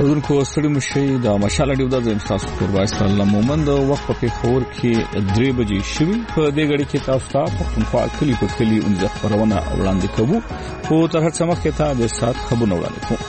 اوردونکو ستړي مشي د مشال ډیو د امساس قربای سلام مومند وخت په خور کې 3 بجې شوي په دې غړي کې تاسو ته پښتونخوا کلی په کلی اونځ خبرونه وړاندې کوو او تر هڅه مخکې ته د سات خبرونه وړاندې کوو.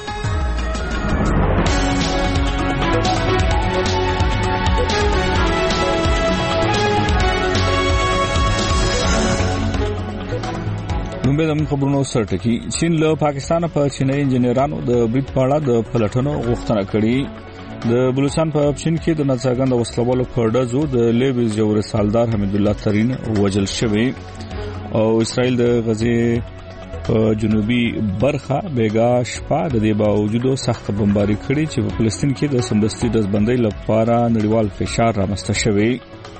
د خبرونو سرټکی چین له پاکستان په چینایي انجنیرانو د برید په اړه د پلټنو غوښتنه کړې. د بلوچستان په چین کې د ناڅرګند وسلوالو په ډزو د لیبیز جوړ سالدار حمید الله ترين وجل شوی او اسرائیل د غزې په جنوبي برخه بیګا شپه د دې باوجود سخت بمباري کړې چې په فلسطین کې د سمدستي دزبندۍ لپاره نړیوال فشار رامنځته شوی.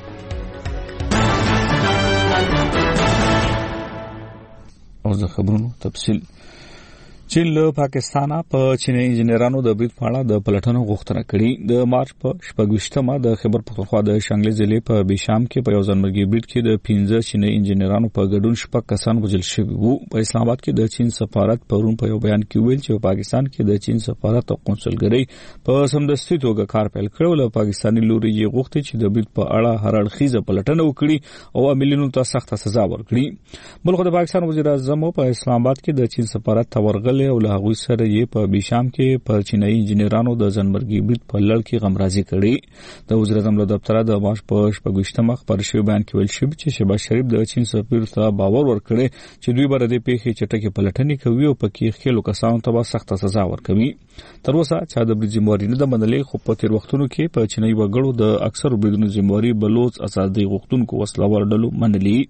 او د خبرونو تفصیل چین له پاکستان په چینایي انجنیرانو د برید په اړه د پلټنو غوښتنه کړې. د مارچ په 28مه د خیبر پختونخوا د شانګلې ضلع په بیشام کې په یو ځانمرګي برید کې د 15 چینایي انجنیرانو په ګډون 6 کسان وژل شوي وو. په اسلام آباد کې د چین سفارت پرون په یو بیان کې ویل چې په پاکستان کې د چین سفارت او قونسلګرۍ په سمدستي توګه کار پیل کړو. له پاکستاني لوري یې غوښتي چې د برید په اړه هر اړخیزه پلټنه وکړي او عاملینو ته سخت سزا ورکړي. بلخو د پاکستان وزیر اعظم په اسلام آباد کې د چین سفارت ورغل او له هغوی سره یې په بیشام کې په چینایي انجنیرانو د ځانمرګي برید په لړ کې غمرازي کړې. د وزیر اعظم له دفتره د مارچ په 28مه خبر شوی بیان کې ویل شوی چې شهباز شریف د چین سفیر ته باور ورکړي چې دوی به د پیښې چټکې پلټنې کوي او پکې خېلو کسانو ته سخت سزا ورکوي. تر اوسه چې د برید ذمہواری نه د منلې خو په تیر وختونو کې په چینایي وګړو د اکثر بریدونو ذمہواری بلوچ ازادي غوښتونکو وسلوال ډلو منلې.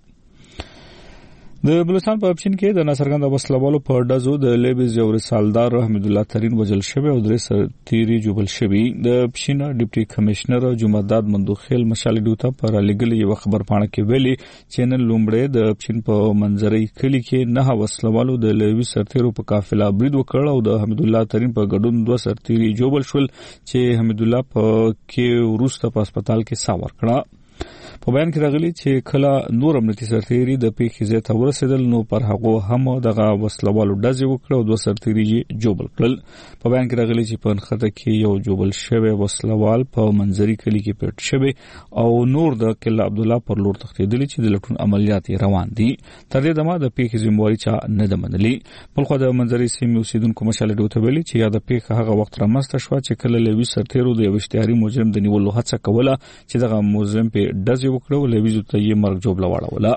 د بلوچستان په چین کې د ناڅرګند وسلوالو په ډزو د لیبیز جوړ سالدار حمید الله ترين وجل شوی او درې سرتيري جوبل شوی. د چین ډیپټي کمشنر جمعداد مندوخیل مشال ډیوټا پر لګل یو خبر پاڼه کې ویلي چې نن لومړی د چین په منځري کلی کې 9 وسلوالو د لیبي سرتيرو په قافله برید وکړ او د حمید الله ترين په ګډون 2 سرتيري جوبل شول چې حمید الله په کې وروسته په هسپتال کې سا ورکړه. په بیان کې راغلي چې کله نور امنیتي سرتيري د پیښې ځای ته ورسېدل نو پر هغه هم دغه وسلوالو ډزې وکړه او 2 سرتيري جوبل کړل. په بیان کې راغلي چې په نخته کې یو جوبل شوی وسلوال په منځري کلی کې پټ شوی او نور د کله عبد الله پر لور تښتېدلی چې د لټون عملیات روان دي. تر دې دمه د پیښې ذمہواری چا نه د منلي. بلخو د منځري سیمې اوسیدونکو مشال ډیوټ ویلي چې یا د پیښه هغه وخت رامنځته شو چې کله لوي سرتيرو د یو اشتهاري مجرم د نیولو هڅه کوله چې دغه مجرم په ډز وکړو لویزو ته یې مرګ جوړ لواړوله.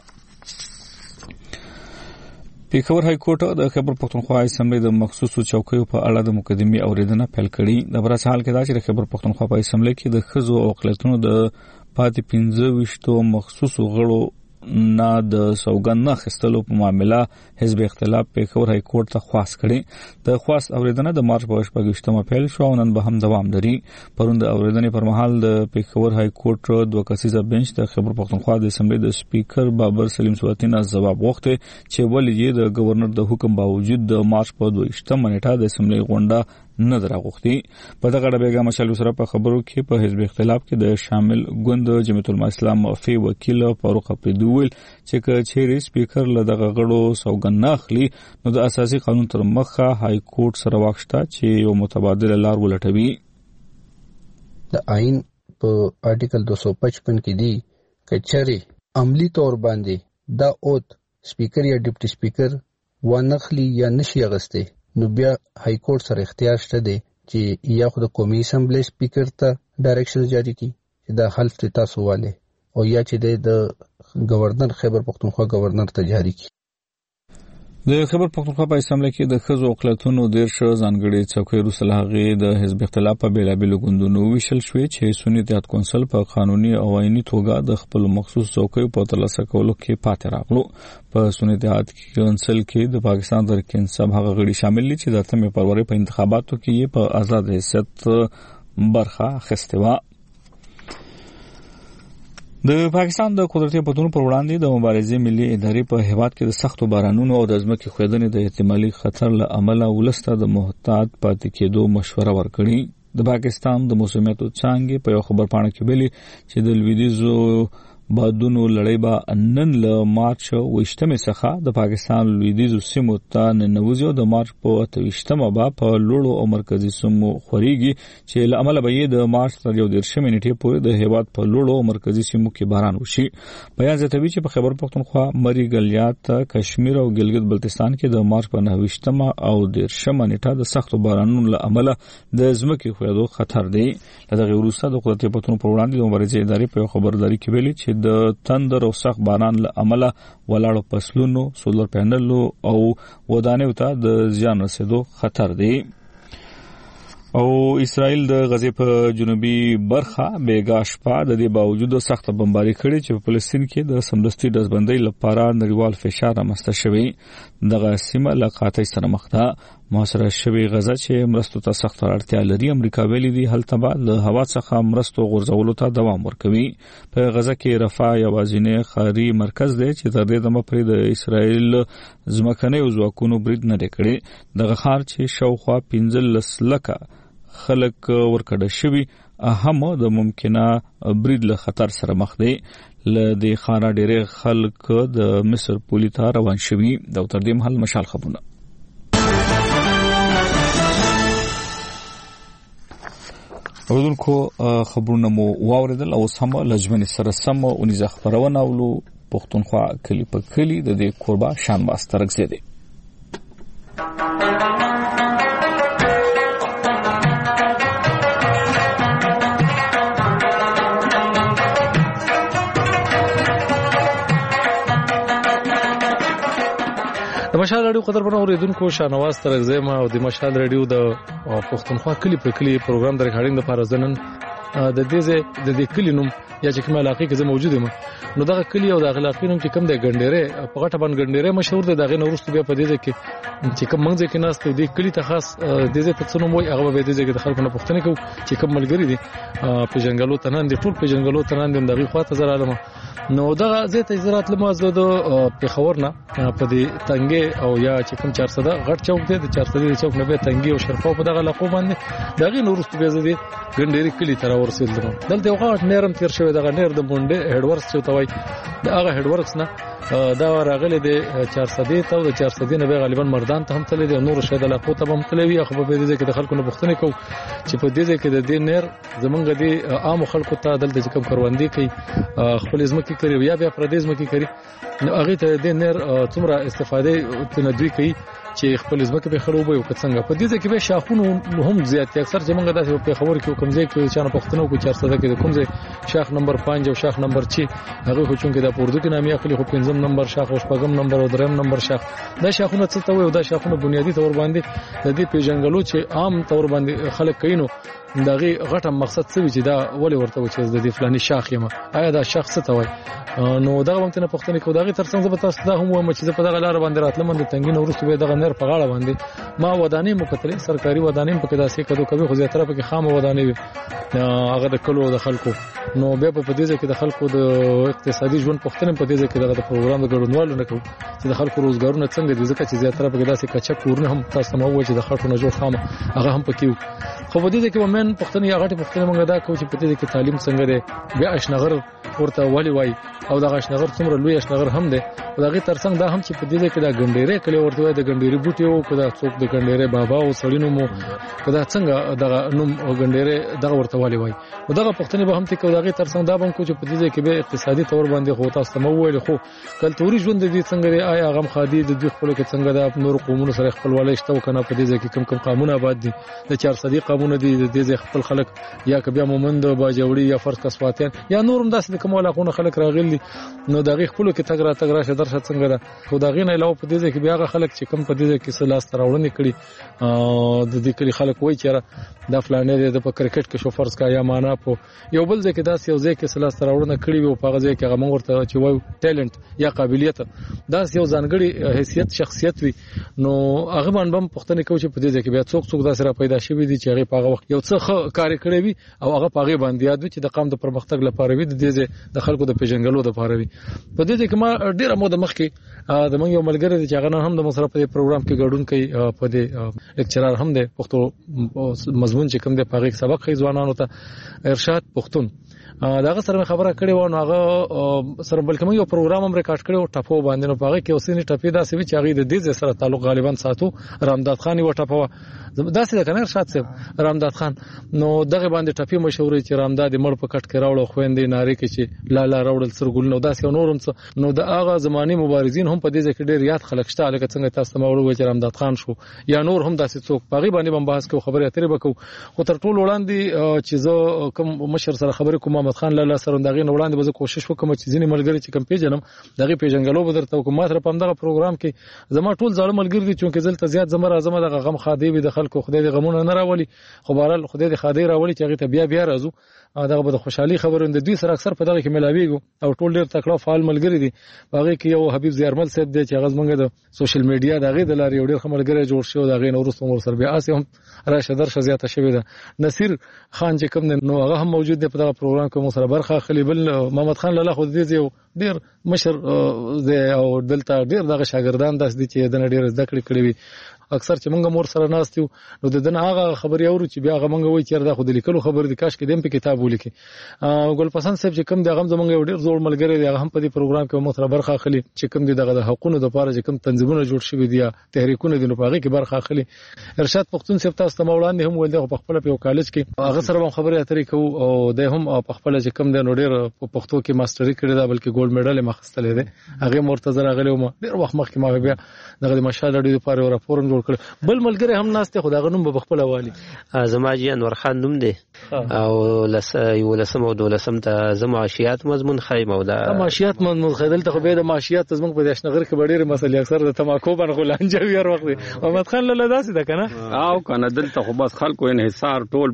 پیښور های کورټ د خیبر پختونخوا اسمبلی د مخصوصو چوکیو په اړه د مقدمې اوریدنه پیل کړې. د برس حال کې دا چې د خیبر پختونخوا په اسمبلی کې د خزو او اقلیتونو د پاتې 15 مخصوصو غړو نه د سوګند نه خستلو په معاملې حزب اختلاف پیښور های کورټ ته خواست کړي. د خواست اوریدنه د مارچ په 28مه پیل شو او نن به هم دوام لري. پرون د اوریدنې پر مهال د پیښور های کورټ 2 کسیزه بنچ د خیبر پختونخوا د اسمبلی د سپیکر بابر سلیم سواتي نه جواب غوښته چې ولې د گورنر د حکم باوجود د مارچ په 22مه نیټه د اسمبلی غونډه نه دراغوختي. په دغه اړه بیګا مشال سره په خبرو کې په حزب اختلاف کې د شامل ګوند جمعیت الاسلام مفتی وکیل فاروق پردویل چې چیرې سپیکر له دغه غړو سوګند نه اخلي نو د اساسي قانون تر مخه های کورټ سره واکشته چې یو متبادل لار ولټوي. د آئین په آرټیکل 255 کې دی کچري عملی تور باندې دا اوت سپیکر یا ډیپټي سپیکر ونخلي یا نشي غسته نو بیا های کورټ سره اختیار شته دی چې یا خو د قومي اسمبلی سپیکر ته ډایرکشن جاری کړي چې دا حلف تاسو والے او یا چې د گورنر خیبر پختونخوا گورنر ته جاری کړي. د خیبر پختونخوا په اسمبلی کې د خزو اقلیتونو ډیر شو ځانګړي چوکۍ روسله هغه د حزب اختلاف په بیلابیلو ګوندونو ویشل شوې چې سنی اتحاد کونسل په قانوني او آئینی توګه د خپل مخصوص چوکۍ په ترلاسه کولو کې پاتې راغلو. په سنی اتحاد کونسل کې د پاکستان تحریک انصاف هغه غړي شامل دي چې د 8 فروری په انتخاباتو کې په آزاد حیثیت برخه اخیسته و. د پاکستان د قدرتي پتونو پر وړاندې د مبارزې ملي ادارې په هیواد کې د سختو بارانونو او د ځمکې ښویدنې د احتمالي خطر له امله ولسته د محتاط پاتې کېدو مشوره ورکړي. د پاکستان د موسمیاتو څانګې په یو خبر پاڼه کې ویلي چې د لویدیځو بادونو لړۍ به نن له مارچ 28 څخه د پاکستان لویدیځو سیمو ته ننوځي. د مارچ په 28 به په لوړو او مرکزی سیمو خوريږي چې له عمله به د مارچ تر 19 نیټې پورې د هیواد په لوړو او مرکزی سیمو کې باران وشي. بیان زیاتوي چې په خیبر پختونخوا، مری ګلیات، کشمیر او ګلګت بلتستان کې د مارچ په 29 او 30 نیټه د سختو بارانونو له عمله د ځمکې ښویېدو خطر دی. دغه وروسته د قدرتي پښتون پر وړاندې د مبارزې ادارې په خبرداري کې ویلي چې د تندر او سخت باران له عمله ولاړو فصلونو، سولر پینلونو او ودانیو ته د زیان رسیدو خطر دی. او اسرائیل د غزې په جنوبي برخه بیګا شپه د دې باوجود سخت بمباري کړې چې په فلسطین کې د سمدستي دزبندۍ لپاره نړیوال فشار رامنځته شوی. دغه سیمه له قحطۍ سره مخ ده. محاصره شوی غزه چې مرستو ته سخت اړتیا لري. امریکا ویلي دی هلته به له هوا څخه مرستو غورځولو ته دوام ورکوي. په غزه کې رفح یوازینی ښاري مرکز دی چې تر دې دمه پورې د اسرائیل ځمکنیو ځواکونو برید نه دی کړی. دغه ښار چې شاوخوا 15 لکه خلک ورکړه شوی هم د ممکنه برید له خطر سره مخ دی. له دې خانه ډېر خلک د مصر پولي ته روان شوي. د تر دې مهال مشال خبرونه. اوردونکو خبرونه مو واوریدل او سم لجمن سره سم اونیزه خبرونه اولو پښتونخوا کلی په کلی د دې قربا شان ماسترک زیاده. د مشال رادیو قدرمنو اوریدونکو شانواز ترغزه ما او د مشال رادیو د پښتونخوا کلی په کلی پروګرام د ریکارډینګ لپاره ځنن د دې کلی نوم یا چې کومه علاقه کې زه موجود یم نو دغه کلی او د علاقې نوم چې کوم د ګندېره په غټه باندې ګندېره مشهور دی. دغه نورستو بیا په دې کې چې کوم منځ کې ناس ته د کلی ته خاص د دې ته څنو وای هغه به دې کې د خلکو نه پوښتنه کوي چې کوم ملګری دي په جنگلو تنان دي ټول په جنگلو تنان دي دغه خواته زرا علم نو دغه زه ته زراعت لمازه د پیښور نه په دې تنګي او یا چې کوم 400 غټ چوک دی د 400 چوک نه به تنګي او شرفاو په دغه لقب باندې دغه نورستو بیا زه دې ګندېری کلی تر ورسېدل. دلته یو غاټ نرم تیر شوی دغه نیر د بونډه هډورس چې توای دغه هډورس نه دا راغلی د 400 ته او د 400 نه به غالبا مردان ته هم تللی دی. نور شاید علاقو ته هم تللی وي. خو په دې کې د خلکو نه پوښتنه کوي چې په دې کې د دې نیر زمونږ د عام خلکو ته دلته کوم کاروندې کوي خپل ځمکې کوي یا بیا پردیس ځمکې کوي نو هغه ته د نیر څومره استفاده تنه دوی کوي چې خپل ځمکه به خرابوي او څنګه په دې کې به شاخونه هم زیات اکثر چې موږ داسې په خبر کې کوم ځای کې چانه پښتنو کو 400 کې کوم ځای شاخ نمبر 5 او شاخ نمبر 6 هغه خو چون کې د اردو کې نامي اخلي خو 5 نمبر شاخ او 5 نمبر او 3 نمبر شاخ دا شاخونه څه ته وي او دا شاخونه بنیادی تور باندې د دې پیژنګلو چې عام تور باندې خلک کینو دغه غټه مقصد څه وي چې دا ولې ورته و چې د دې فلاني شاخ یم آیا دا شاخ څه ته وي نو دا وخت نه پښتني کو دغه ترڅنګ به تاسو دا هم و چې په دغه لار باندې راتلم د تنګین ورسته به دغه نر په غاړه باندې ما ودانې مکتلې سرکاري ودانې په کدا سي کدو کوي خو زیاتره په خام ودانې وي هغه د کلو د خلکو نو بیا په دې کې د خلکو د اقتصادي ژوند پښتنه په دې کې دغه پروګرام د ګډونوالو نه کوي چې د خلکو روزګارونه څنګه دي ځکه چې زیاتره په کدا سي کچا کورونه هم تاسو مو و چې د خلکو نه جوړ خامه هغه هم پکې خو په دې کې ومن پښتنه یا غټه پښتنه موږ دا کوي چې په دې کې تعلیم څنګه دی بیا اشنغر ورته ولي وای او دا اشنغر څومره لوی اشنغر هم دی او دغه ترڅنګ دا هم چې په دې کې دا ګندېره کلی ورته وای د ګندېری بوټي او کدا څوک د ګندېره بابا او سړینو مو کدا څنګه دغه نوم ګندېره دغه ورته ولي وای او دغه پښتنه به هم ته کو دغه ترڅنګ دا بم کو چې په دې کې به اقتصادي تور باندې خو تاسو مو ویل خو کلتوري ژوند دې څنګه دی آیا غم خادي د دوی خپل کې څنګه د نور قومونو سره خپل ولې شته کنه په دې کې کم قانون آباد دي د 400 قانون دي د دې خپل خلک یا کبه مومند باجوړي یا فرض کسواتین یا نورم داسې کوم علاقونه خلک راغلي نو دغه خپل کې تګ را شه درشه څنګه ده خو دغه نه علاوه په دې کې بیا خلک چې کم په دې کې سلاس تراوړنې کړي د دې کلی خلک وایي چې دا فلانه د په کرکټ کې شو فرض کا یا معنا په یو بل ځکه داسې یو ځکه سلاس تراوړنه کړي وي په غزه کې هغه ورته چې وایي ټیلنت یا قابلیت داسې یو ځانګړي حیثیت شخصیت وي نو هغه باندې هم پښتنه کوي چې په دې کې بیا څوک داسې را پیدا شوی دي چې هغه په هغه وخت یو څه کار کړی وي او هغه په هغه باندې یاد وي چې د قوم د پرمختګ لپاره وي د خلکو د پیژنګلو کولو لپاره وي. په دې کې ما ډیره موده مخکې د موږ یو ملګری چې هغه هم د مصرف په پروګرام کې ګډون کوي په دې لیکچرر هم دی پښتو مضمون چې کوم دی په هغه سبق خې ځوانانو ته ارشاد پښتون داغه سره خبره کړې و نو هغه سره بلکې موږ یو پروګرام هم ریکارډ کړو ټاپو باندې نو په هغه کې اوسنی ټاپې داسې وی چې هغه د دې سره تعلق غالبا ساتو رامداد خان و ټاپو داسې د کنه ارشاد صاحب رامداد خان نو دغه باندې ټاپې مشهور چې رامداد مړ په کټ کې راوړو خويندې ناری کې چې لا لا راوړل سرګل نو داسې نورم څه نو د هغه زماني مبارزین هم په دې ځکه ډېر یاد خلک شته لکه څنګه تاسو ته وړو چې رامداد خان شو یا نور هم داسې څوک په غي باندې بحث کوو خبرې اترې وکړو خو تر ټولو وړاندې چې زه کوم مشر سره خبرې کوم محمد خان لاله سره دغه وړاندې به کوشش وکم چې ځینې ملګری چې کم پیژنم دغه پیژنګلو به درته کوم ماته په دغه پروګرام کې زما ټول ځاله ملګری دي چې زلته زیات زما راځم دغه غم خادي به د خلکو خدای دې غمونه نه راولي خو بهرحال خدای دې خادي راولي چې هغه ته بیا راځو دغه به د خوشحالي خبرونه د دوی سره اکثر په دغه کې ملاويږي او ټول ډېر تکړه فعال ملګری دي هغه کې یو حبیب زیارمل صاحب دی چې هغه زمونږ د سوشل میډیا دغه د لارې ډېر خملګری جوړ شو دغه نورستو مور سره بیا اسه هم راشه درشه زیاته شوی ده نصیر خان چې کوم نو هغه هم موجود دی په دغه پروګرام کې مو سره برخه اخلي بل محمد خان لاله خو دې یو ډېر مشر او دلته ډېر دغه شاګردان داس دي چې د ډېر زده کړې کړې وي اکثر چې موږ مور سره ناستیو نو د دنه هغه خبري اورو چې بیا هغه موږ وایي چې دا خو د لیکلو خبر دي کاش کې دیم په کتاب ولیکي ګل پسند صاحب چې کوم دغه زمونږ یو ډېر زوړ ملګری دی هغه هم په دې پروګرام کې مو سره برخه اخلي چې کوم دغه د حقوقو د لپاره چې کوم تنظیمونه جوړ شوي دي تحریکونه دي نو په هغه کې برخه اخلي ارشاد پښتون صاحب تاسو ته وړاندې هم ول د خپل په کالج کې هغه سره هم خبرې اترې کوو او د هم په خپل چې کوم د نو ډېر په پښتو کې ماستري کړی دا بلکې ګولډ میډل مخستلې ده هغه مرتضی راغلی و ډېر وخت مخکې ما بیا دغه مشال لري لپاره راپور جوړ کړ بل ملګری هم ناشته خدای غنوم په خپل والی زما جی انور خان نوم دی او ولسم او دولسم ته زماشيات مضمون خیم او دا معاشيات مضمون خیدل ته به د معاشيات زموږ په دشنغر کې ډېر مسلې اکثر د تماکو باندې غلانجوي هر وخت محمد خان لاله داسې ده کنه او کنه دلته خو بس خلکو انحصار ټول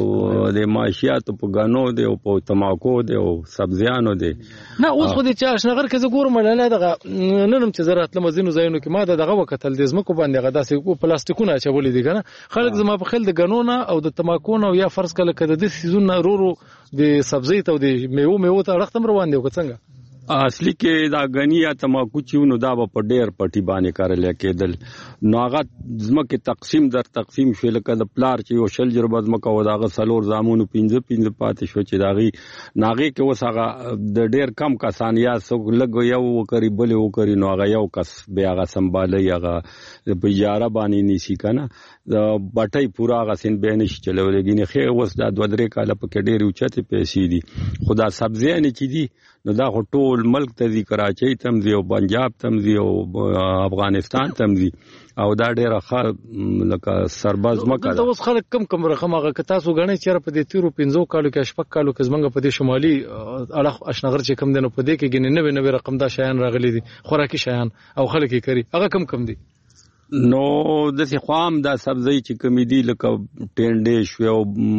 په د معاشيات په غنو دی او په تماکو دی او سبزیانو دی نه اوس خو د چاشنغر کې زګور مړاله دغه ننم چې زراعت لمزینو زینو کې ما دغه وکتل د زمکو باندې غدا سې کو پلاستیکونه چولې دي کنه خلک زما په خل د غنونه او د تماکو او یا فرض کله کده د سيزون رورو د سبزی ته او د میوه ته رختم روان دی وکڅنګ اصلي کې دا غنیه تماکو چېونو دا په ډېر پټي باندې کارل کېدل نو هغه زمکه تقسیم شو لکه د پلار چې یو شل جربه زمکه و داغه سلور زامونو 15 پاتې شو چې داغي ناغي کې وسغه د ډېر کم کسان یا سو لګ یو وکړي بل وکړي نو هغه یو کس بیا هغه سمبالي هغه په اجاره باندې نيسي کنه د بټي پورا هغه سین به نشي چلولګي نه خې وس دا 2-3 کاله په ډېر اوچته پیسې دي خدا سبزی نه چي دي نو دا ټول ملک ته دي کراچۍ تم دي او پنجاب تم دي او افغانستان تم دي او دا ډېر ښه لکه سرباز مکه دا اوس خلک کم رقم هغه که تاسو غنئ چیرې په دې 15 کالو کې شپږ کالو کې زمونږ په دې شمالي اړه اشنغر چې کم دنه په دې کې ګنې 90 رقم دا شیان راغلي دي خوراکي شیان او خلک یې کوي هغه کم دي نو د څه خام دا سبزی چې کمی دی لکه ټینډې شو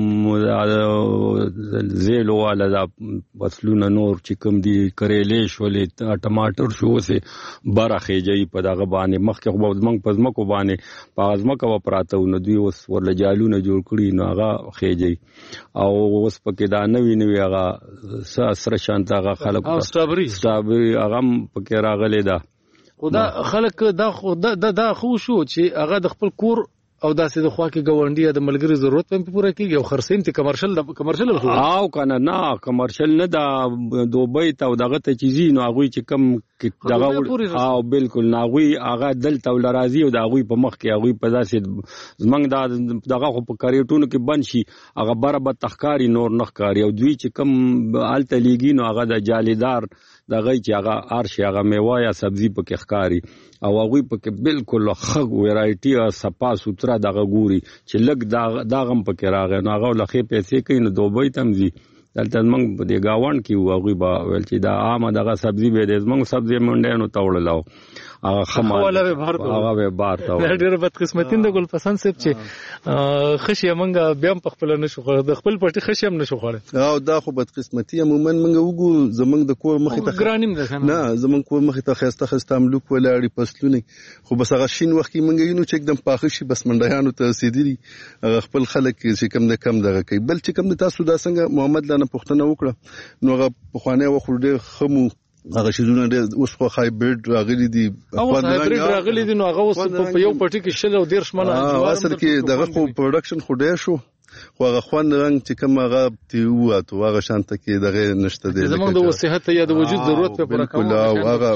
او زیلو والا دا فصلونه نور چې کم دی کریلې شولې ټماټر شو سه برخه جاي په دغه باندې مخکې خو زمنګ پزمکو باندې پازمکو پراته نو دوی اوس ورل جالونه جوړ کړي نو هغه خېجي او اوس پکې دا نوی هغه سره شانت هغه خلک سترابري هغه پکې راغلي دا خدا خلک دا خو شو چې هغه د خپل کور او داسې د خوا کې ګاونډي د ملګری ضرورت په پوره کېږي او خرڅین ته کمرشل او کنه نه کمرشل نه دا دوبۍ ته او دغه ته چیزي نو هغه چې کم دغه او بالکل ناغوي هغه دلته ولرازي او دغه په مخ کې هغه په داسې زمنګ دا دغه خو په کریټونو کې بند شي هغه برابر تخکاری نور نخکاری او دوی چې کم الته لیګي نو هغه د جالیدار دغه چې هغه ارشي هغه میوه یا سبزی پکې ښکاری او هغه پکې بالکل خغ ویرایټي او صفا سوتره دغه ګوري چې لګ داغم پکې راغی نو هغه لخې پیسې کوي نو دوبۍ تمزي دلته موږ په دې گاوند کې هغه با ول چې دا عامه دغه سبزی به د موږ سبزی مونډه نو تاوړلاو هغه خماله هغه بار تا ډېر بد قسمتین د ګل پسند صاحب چې خشي منګه بیا په خپل نشو خور د خپل پټي خشي هم نشو خور او دا خو بد قسمتي عموما منګه وګو زمنګ د کور مخې ته ګرانیم ده نه زمنګ کور مخې ته خسته املوک ولاړی پسلونه خو بس هغه شین وخت کې منګه یو چې एकदम پاخه شي بس منډیانو ته سیدري خپل خلک چې کم نه کم دغه کوي بل چې کم تاسو دا څنګه محمد چانه پوښتنه وکړه نو هغه په خوانه وخت ډېر خمو هغه شیزونه ډېر اوس خو هایبرید راغلي دي او هایبرید راغلي دي نو هغه اوس په یو پټي کې شل او 10 منه اصل کې دغه خو پروډکشن خو ډېر شو خو هغه خوند رنګ چې کوم هغه تیواتو هغه شانته کې دغه نشته دی زمونږ د صحت یا د وجود ضرورت په پوره کول او هغه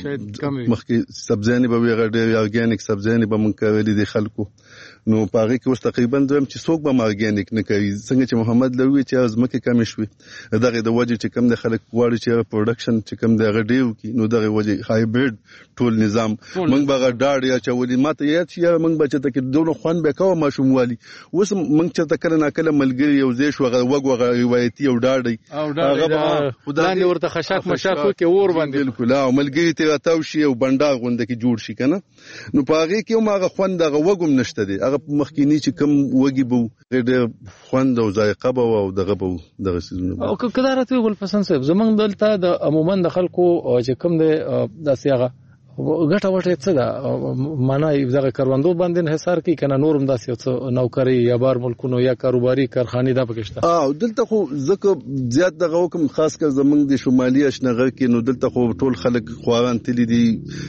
مخکې سبزیانې به ویغه ډېر ارګانیک سبزیانې به مونږ کولې دي خلکو نو پاره کې اوس تقریبا دویم چې څوک به ارګانیک نه کوي څنګه چې محمد لوی چې ازمکه کم شوي دغه د وجه چې کم د خلک واړي چې پروډکشن چې کم دغه ډیو کې نو دغه وجه هایبرید ټول نظام مونږ به ډاډ یا چولې ماته یا چې مونږ به چې تک دونه خوان به کوه ماشوموالي اوس مونږ چې تکل نه کله ملګری یو ځای شو وغه روایتي او ډاډي هغه خدای ورته خشاک مشاکو کې اور باندې بالکل او ملګری ته راتاو شي او بنډا غونډه کې جوړ شي کنه نو پاره کې هغه خوند دغه وګم نشته دی مخکینی چې کوم وږي بو ډېر خوند او ذایقه بو او دغه بو دغه سيزونه او کله راته ول پسند صاحب زمونږ دلته د عموما د خلکو چې کوم د سیاغه ګټه وټه څه ده معنی دغه کاروندو باندې انحصار کوي کنه نورم داسې څه نوکری یا بار ملکونو یا کاروباري کارخانه ده پکشته دلته خو ځکه زیات دغه حکم خاص کر زمونږ د شمالي اشنغر کې نو دلته خو ټول خلک خواران تللی دي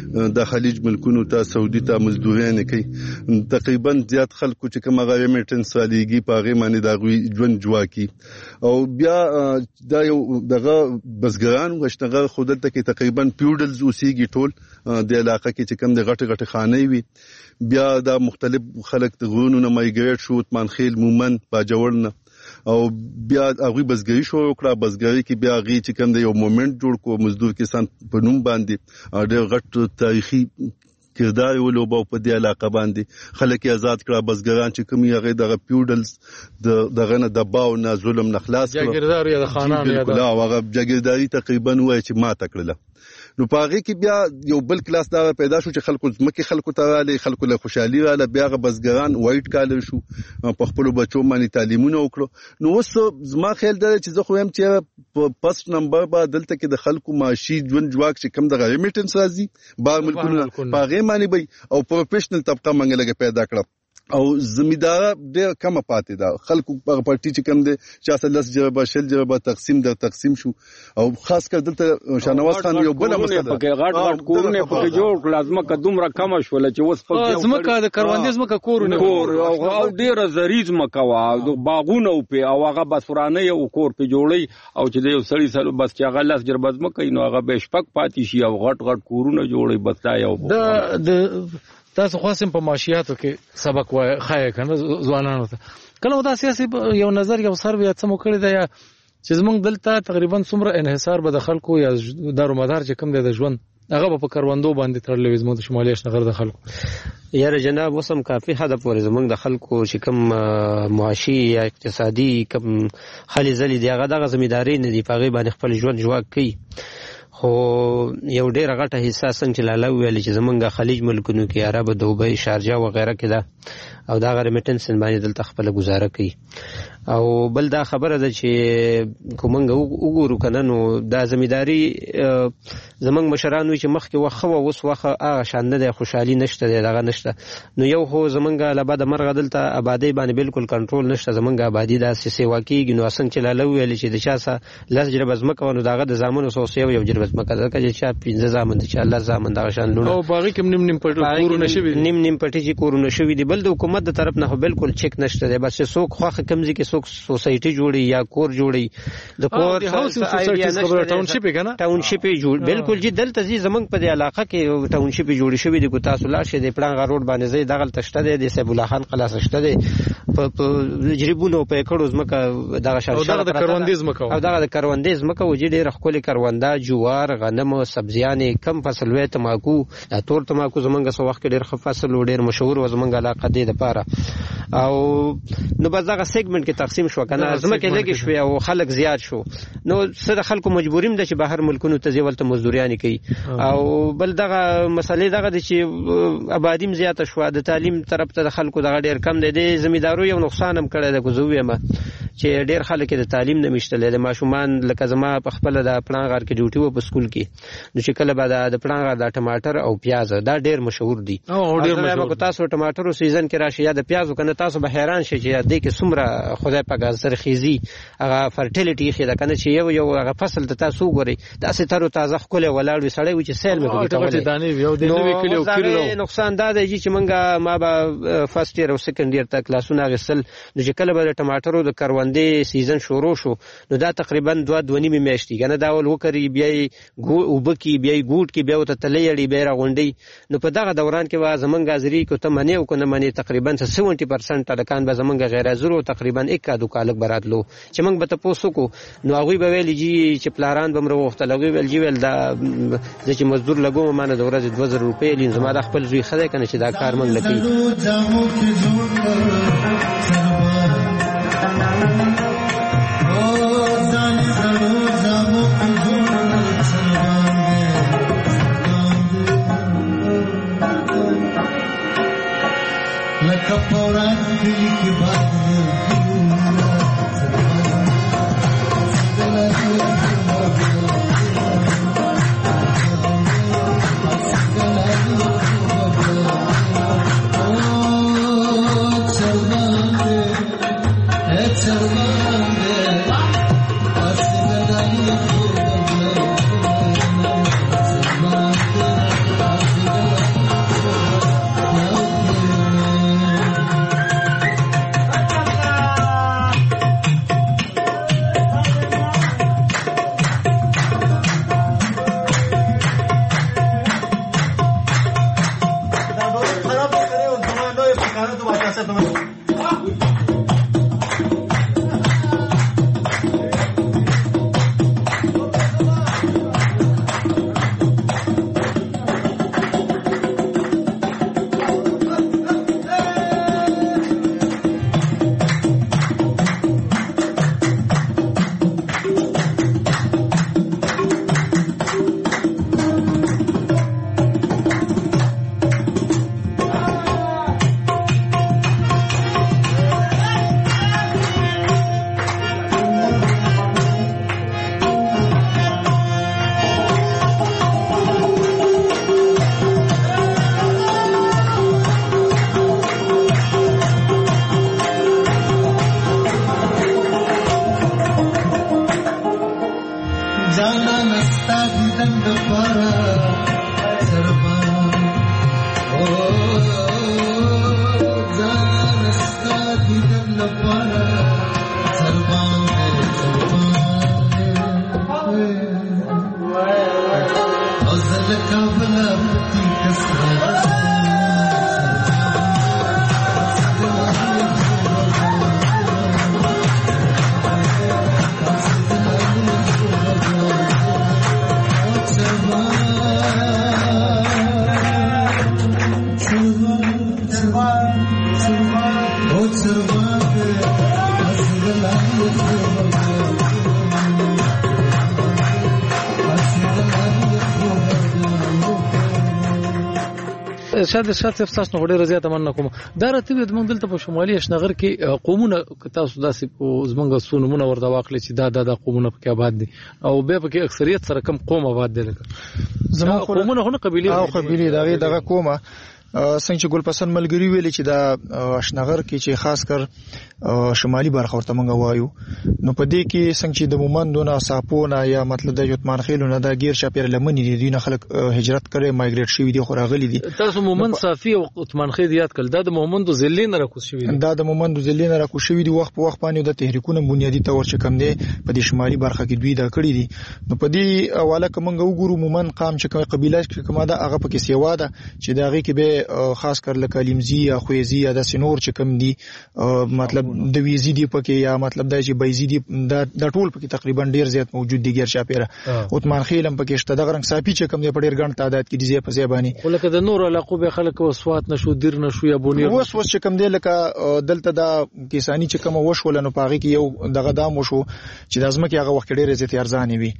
د خلیج ملکونو ته سعودي ته مزدورین کوي تقریبا زیات خلکو چې کوم هغه میټنس والیږي په هغه باندې د ژوند جواکي او بیا دا یو دغه بزګران اشنغر خو دلته کې تقریبا پیوډلز اوسېږي ټول د علاقه کې چې کوم د غټ خانې وي بیا دا مختلف خلک د غرونو نه مایګریټ شو تمانخیل مومن باجوړ نه او بیا هغه بزګری شو کړه بزګری کې بیا هغه چې کوم د یو مومنت جوړ کو مزدور کسان په نوم باندې ډېر غټ تاریخي کردار ولوبو په دې علاقه باندې خلک آزاد کړه بزګران چې کوم هغه دغه پیوډلز دغه نه دباو نه ظلم نه خلاص کړه جګیردار یا د خانان یا د هغه جګیرداری تقریبا وای چې ما تکړه نو پاره کې بیا یو بل کلاس دا پیدا شو چې خلکو ځمکه خلکو ته رااله خلکو له خوشحالي رااله بیا بزګران وایټ کالر شو په خپل بچو باندې تعلیمونه وکړو نو اوس زما خیال دی چې زه خو هم چې پس نمبر با دلته کې د خلکو معاشي ژوند جواک چې کم د ریمیټنس راځي بار ملکونه پاغه معنی به او پروفیشنل طبقه منګلګه پیدا کړه او زمیدار ډېر کم پاتې ده خلکو په پارټي چې کم دي چې اصل جواب شل جواب تقسیم شو او خاص کر دلته شانواز خان یو بل مسله په غاټ کورونه په جوړ لازمه قدم را کم شول چې وس په زمکه د کروندې زمکه کورونه او ډېر زریز مکوا او باغونه په او هغه بسورانه یو کور په جوړي او چې د یو سړی سره بس چې هغه لاس جربز مکه نو هغه به شپک پاتې شي او غټ کورونه جوړي بس دا یو د تاسو خاصم په معاشياتو کې سبق وای خای کنه ځوانانو ته کله دا سیاسي یو نظر یو سروې څه مو کړی دی چې زمونږ دلته تقریبا څومره انحصار به د خلکو یا دارومدار چې کم دی د ژوند هغه په کاروندو باندې تړلې زموږ د شمالي اشنغر د خلکو یاره جناب وسم کافي حد پورې زمونږ د خلکو چې کم معاشي یا اقتصادي کم خالي زلي دی هغه دغه ځمېداري نه دی په غي باندې خپل ژوند جواک کوي خو یو ډېر غټه حصہ څنګه چې لاله ویل چې زمونږ خلیج ملکونو کې عرب دوبۍ شارجه و غیره کې ده او دا غره میټنس باندې دلته خپل گزاره کوي او بل دا خبره ده چې کومنګ وګورو کنه نو دا زمیداری زمونږ مشرانو چې مخکې وخه وس وخه هغه شان نه خوشحالي نشته دغه نشته نو یو خو زمونږ لبا د مرغ دلته آبادی باندې بالکل کنټرول نشته زمونږ آبادی دا سیوا کیږي نو څنګه چې لاله ویل چې د چا سره لاس جرب زمکه ونو دغه د زامنو سوسیو یو جرب زمکه دا چې چا 15 زامن چې الله زامن دا شان لونه او باغی کوم نیم کورونه شوی نیم پټی چې کورونه شوی دی بل د حکومت د طرف نه بالکل چک نشته دی بس څوک خوخه کمزې کې څوک سوسایټي جوړي یا کور جوړي د کور ټاونشیپ کنه ټاونشیپ جوړ بالکل جی دلته زی زمنګ په علاقه کې ټاونشیپ جوړی شوی دی کو تاسو لا شه د پلان غروډ باندې زی دغل تشته دی سیب الله خان قلاس شته دی په جریبونو په کړو زمکه دغه شاشه د کروندیز مکو او دغه د کروندیز مکو جی ډیر خپل کروندا جوار غنم سبزیان کم فصل وې تماکو تور تماکو زمنګ سو وخت ډیر فصل ډیر مشهور و زمنګ علاقه دی د پاره او نو بس دغه سیګمنټ کې تقسیم شو کنه زمکه لګي شو او خلک زیات شو نو سره خلکو مجبوریم د چې بهر ملکونو ته ځولته مزدوریان کوي او بل دغه مسلې دغه د چې آبادیم زیاته شو د تعلیم طرف ته د خلکو دغه ډیر کم دی د زمیدارو یو نقصان هم کړی د کوزویمه چې ډیر خلک د تعلیم نه مشتل د ماشومان لکه زما په خپل د پلان غار کې ډیوټي و په سکول کې نو چې کله بعد د پلان غار د ټماټر او پیاز دا ډیر مشهور دي او ډیر مشهور تاسو ټماټر سیزن کې راشي یا د پیازو کنه تاسو به حیران شئ چې دې کې څومره خدای پاک زرخیزي هغه فرټیلیټي خې دا کنه چې یو هغه فصل ته تاسو ګوري داسې تر تازه خله ولاړ وي سړی و چې سیل مې کوي نقصان دا دی چې منګه ما به فرست ایئر او سیکنډ ایئر ته کلاسونه غسل نو چې کله به د ټماټرو د کروندې سیزن شروع شو نو دا تقریبا 2.5 میاشتې کنه دا ول وکړي بیا وبکی بیا ګوټ کې بیا ته تلېړي بیا راغونډي نو په دغه دوران کې وا زمونږ حاضری کو ته منی او کنه منی تقریبا 70% تلکان به زمونږ غیر حاضر تقریبا 1 کالک براتلو چې موږ به تاسو کو نو هغه به ویل جی چې پلاران بمره وخت لګوي ول جی ول دا چې مزدور لګوم مانه د ورځې 2000 روپۍ لین زما د خپل زوی خدای کنه چې دا کار موږ لکې कपौरान दिल की बात شاید تاسو نو ډېر زیاته مننه کوم دا راته د موږ دلته په شمالي اشنغر کې قومونه تاسو داسې زمونږ سونمونه ورته واخلي چې دا قومونه پکې آباد دي او بیا پکې اکثریت سره کم قوم آباد دي لکه زمونږ قومونه هونه قبيله دغه قومه څنګه چې ګلپسند ملګری ویلي چې دا اشنغر کې چې خاص کر شمالي برخه ورته مونږ وایو نو په دې کې څنګه چې د مومندونه صاپونه یا مطلب د یوتمان خېلونه دا غیر چاپیر لمنې دي دینه خلک هجرت کړي مایګریټ شوی دي خو راغلي دي تاسو مومند صافي او یوتمان خې یاد کړل دا د مومندو ذلین راکوس شوی دي دا د مومندو ذلین راکوس شوی دي وخت په وخت باندې د تحریکونو بنیادی تور چې کم دي په دې شمالي برخه کې دوی دا کړی دي نو په دې حواله کومه وګورو مومند قام چې قبيله کې کومه دا هغه پکې سیوا ده چې دا غي کې به خاص کر لکه لیمزی یا خویزی یا د سنور چې کم دي مطلب د ویزی دی پکې یا مطلب دا چې بایزی دی د ټول پکې تقریبا ډیر زیات موجود دي غیر چاپیره عثمان خیلم پکې شته د غرنګ صافي چې کم دی په ډیر ګڼ تعداد کې دي په ځبانی ولکه د نور علاقو به خلک وسوات نشو دیر نشو یا بونیر وس چې کم دی لکه دلته دا کیسانی چې کم وشول نو پاغي کې یو دغه دام وشو چې د ازمکه هغه وخت ډیر زیات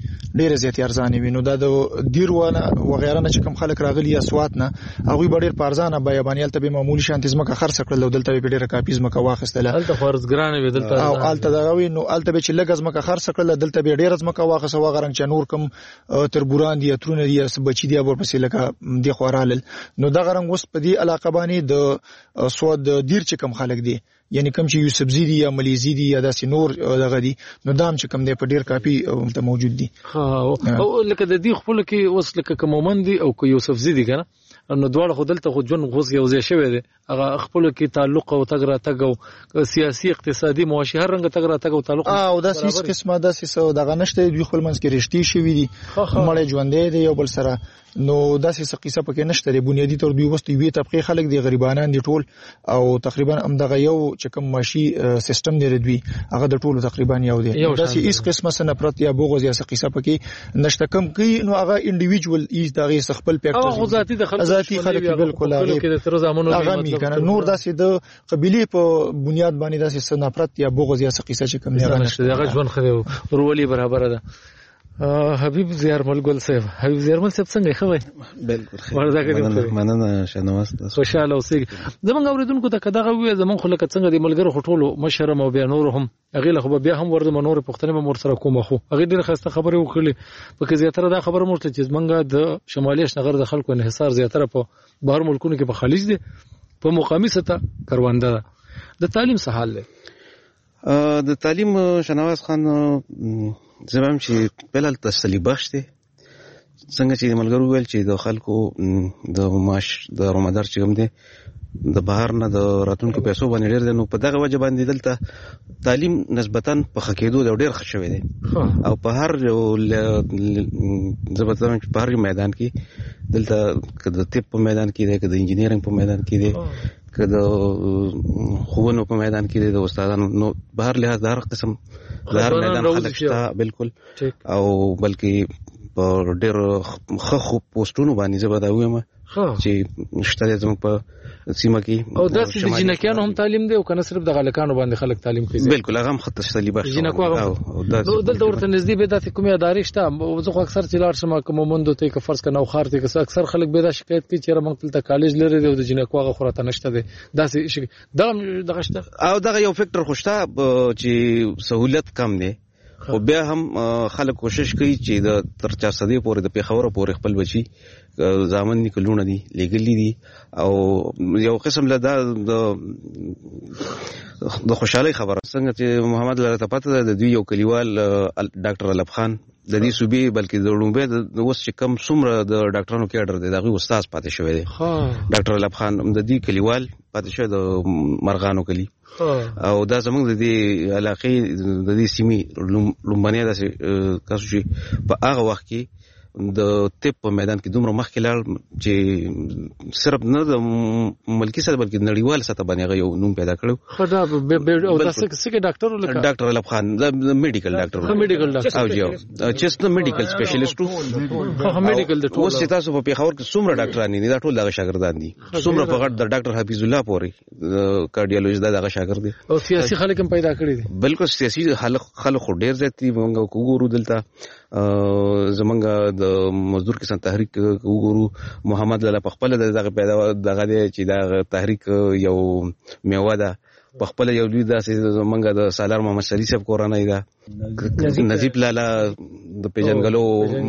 ارزانې وي نو دا د دیر ونه وغیرہ نه چې کم خلک راغلي اسوات نه هغه ډیر ارزانه بیابانیل ته به معمولی شانتي زمکه خرڅ کړل دلته به ډیره کاپی زمکه واخیستله الته خرڅګرانه وی دلته او الته دغه نو الته به چې لګ زمکه خرڅ کړل دلته به ډیره زمکه واخیسه وغرنګ چې نور کم تربوران دي اترونه دي بچی دي ور پسې لکه دی خورالل نو دغه رنګ اوس په دې علاقه باندې د سود دیر چې کم خلک دي یعنی کم چې یو سبزیدي یا ملیزي دي یا داسې نور دغه دي نو دام چې کم دی په ډیر کاپی ته موجود دي او لکه د دې خپل کې اوس لکه کومومند دي او یو سبزیدي کنه نو دواړه خودلته خو جون غوس یو ځای شوی دی هغه خپل کې تعلق او تګرا تګ او سیاسي اقتصادي معاشي هر رنګ تګرا تګ او تعلق او دا هیڅ قسمه داسې دغه نشته دوی خپل منځ کې رښتې شوی دي مړ ژوندې دي یو بل سره نو داسې قصه پکې نشته دی بنیادی تور دوی وستې وی طبقه خلک دي غریبانان دي ټول او تقریبا هم دغه یو چې کوم معاشي سیستم دی دوی هغه د ټولو تقریبا یو دی داسې هیڅ قسمه سره نفرت یا بغض یا قصه پکې نشته کم کوي نو هغه انډیویډوال ایز دغه خپل فیکټر او ذاتي د ذاتي خلک بالکل هغه تر زمانو کنه نور داسې د قبيله په بنیاد باندې داسې نفرت یا بغض یا قصه چې کوم نه نشته هغه ژوند خو ورولي برابر ده حبیب زیارمل ګل صاحب حبیب زیارمل صاحب څنګه ښه بالکل ورته مننه شنواس خوشاله اوسئ زمونږ اوریدونکو ته کداغه وي زمونږ خلک څنګه د ملګرو خټولو مشرم او بیا نور هم هغه له بیا هم ورته منور پښتنه به مور سره کومه خو هغه ډیره خسته خبره وکړي په کې زیاتره دا خبره مرته چې زمونږ د شمالي شنغر د خلکو انحصار زیاتره په بهر ملکونو کې په خلیج دي په مقامی سطح کرونده ده د تعلیم څه حال دی د تعلیم شنواس خان زمام چې بلل تسلی بخش دي څنګه چې ملګرو ویل چې د خلکو د معاش د رومدار چې کوم دي د بهر نه د راتونکو پیسو باندې ډیر دي نو په دغه وجه باندې دلته تعلیم نسبتاً په خکېدو د ډیر ښه شوی دی او په هر زبردست په هر میدان کې دلته که د طب په میدان کې دی که د انجینرینګ په میدان کې دی که د ښوونو په میدان کې دی د استادانو نو په هر لحاظ د هر قسم د هر میدان خلک شته بالکل او بلکې په ډېر ښه پوسټونو باندې زه به دا ووایم چې شته زموږ په سیمه کې او داسې د جنکیانو هم تعلیم دی او کنه صرف د غلکانو باندې خلک تعلیم کوي بالکل هغه هم خط تسلی بخش جنکو هغه دلته ورته نږدې به داسې کومه ادارې شته زه خو اکثر چې لاړ شم کوم مومندو ته که فرض کنه او خار ته که اکثر خلک به دا شکایت کوي چې موږ تلته کالج لري دی او د جنکو هغه خورته نشته دی داسې دغه شته او دغه یو فکټر خوشته چې سہولت کم دی خو بیا هم خلک کوشش کوي چې د تر 400 پورې د پیښور پورې خپل بچي ځامن نکلونه دي لګلې دي او یو قسم له د خوشحالي خبره څنګه چې محمد لاره پته د دوی یو کلیوال ډاکټر علب خان د دې صوبې بلکې د لومبه د اوس چې کم څومره د ډاکټرانو کېډر دی دغه استاد پاتې شوی دی ډاکټر علب خان د دې کلیوال پاتې شوی د مرغانو کلی او دا زمونږ د دې علاقې د دې سیمې لومبنه داسې تاسو چې په هغه وخت کې د طب په میدان کې دومره مخکې لاړ چې صرف نه د ملکی سره بلکې نړیوال سطح باندې هغه یو نوم پیدا کړو خدا او تاسو څنګه ډاکټر ولکه ډاکټر علب خان د میډیکل ډاکټر او جیو چې د میډیکل سپیشلیسټ هو میډیکل د ټول اوس تاسو په پیښور کې څومره ډاکټران دي دا ټول دغه شاګردان دي څومره په غټ د ډاکټر حفیظ الله پورې کارډیالوجي دغه شاګرد دي او سیاسي خلک هم پیدا کړی دي بالکل سیاسي خلک ډیر زیات دي موږ وګورو دلته زمونږ د مزدور کسان تحریک وګورو محمد لاله په خپل دغه پیدا دغه دی چې دا تحریک یو میوه ده په خپل یو لوی داسې زمونږ د سالار محمد شریف صاحب کورنۍ ده نجیب لاله د پیژنګلو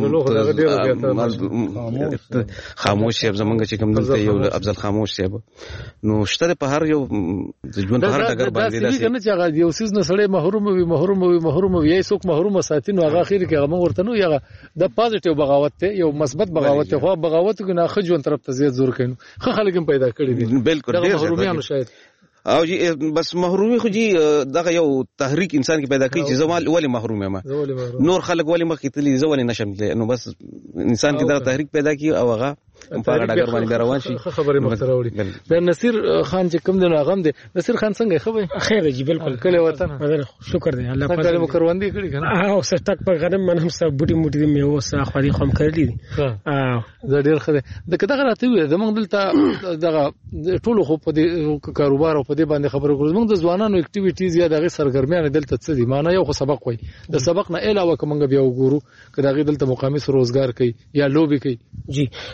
خاموش صاحب زمونږ چې کوم دلته یو افضل خاموش صاحب نو شته په هر یو ژوند په هر ډګر باندې داسې نه چې هغه یو سیز نه سړی محروم وي یې څوک محروم ساتي نو هغه اخر کې هغه ورته نو یغه د پازیټیو بغاوت ته یو مثبت بغاوت ته خو بغاوت کې نه خ ژوند طرف ته زیات زور کوي خو خلک هم پیدا کړی دي بالکل ډیر محرومیانو شاید او جی بس محرومي خو جی دغه یو تحریک انسان کې پیدا کوي چې زمال ولی محروم یم نور خلک ولی مخ کې تللی زول نشم نو بس انسان کې دا تحریک پیدا کی او هغه په ډاګر باندې روان شي خبره مختره وړي د نصیر خان چې کوم د غم دی نصیر خان څنګه خبره خیر جی بالکل کله وطن شکر دی الله پاک څنګه مکروندي کړی کنه او سټک په غنم من هم سب بوټي موټي میو سره خوري خام کړلی دي دا ډیر خده د کده غلطي وي زمونږ دلته دغه ټولو خو په دې کاروبار او په دې باندې خبرو کوو زمونږ د ځوانانو اکټیویټیز یا دغه سرګرمیان دلته څه دي معنی یو خو سبق وای د سبق نه علاوه کومه بیا وګورو کله دلته مقامی روزګار کوي یا لوبي کوي جی نو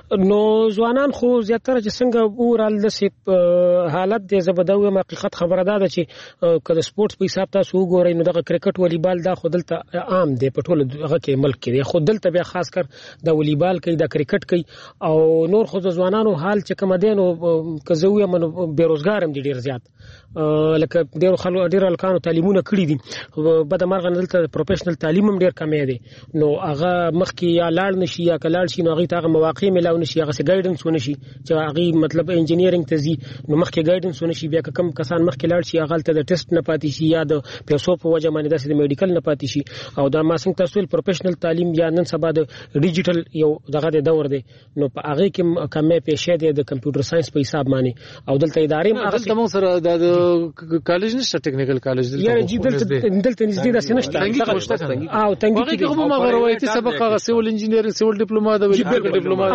ځوانان خو زیاتره چې څنګه اورال د حالت د زبدوي حقیقت خبره ده چې کله سپورتس په حساب تاسو وګورئ نو د کرکټ والیبال دا خو دلته عام دی په ټول هغه کې ملک کې خو دلته بیا خاص کر د والیبال کوي د کرکټ کوي او نور خو د ځوانانو حال چې کوم دي نو کزوی من بیروزګار هم دي ډیر زیات لکه ډیر خلکو ډیر الکانو تعلیمونه کړی دي بده مرغه دلته پروفیشنل تعلیم هم ډیر کم دی نو هغه مخکې یا لاړ نشي یا کلاړ شي نو هغه ته مواقع ملاو نشي هغه څه ګایډنس ونشي چې هغه مطلب انجینیرینګ ته زی نو مخکې ګایډنس ونشي بیا کم کسان مخکې لاړ شي هغه ته د ټیسټ نه پاتې شي یا د پیسو په وجه باندې د میډیکل نه پاتې شي او دا ما څنګه تاسو پروفیشنل تعلیم یا نن سبا د ډیجیټل یو دغه د دور دی نو په هغه کې کمې پېښې دي د کمپیوټر ساينس په حساب باندې او دلته ادارې هغه تمام سره د کالج نشته ټیکنیکل کالج دلته نږدې د سنشته او تنګي کې کومه روایتي سبق هغه سیول انجینیرینګ سیول ډیپلوما د ډیپلوما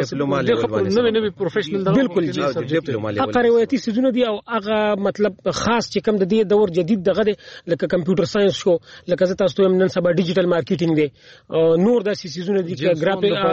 د نوې پروفیشنل بالکل هغه روایتي سيزونه دي او هغه مطلب خاص چې کوم د دې دور جدید دغه لکه کمپیوټر ساينس شو لکه زه تاسو ته نن سبا ډیجیټل مارکیټینګ دی نور د سيزونه دي چې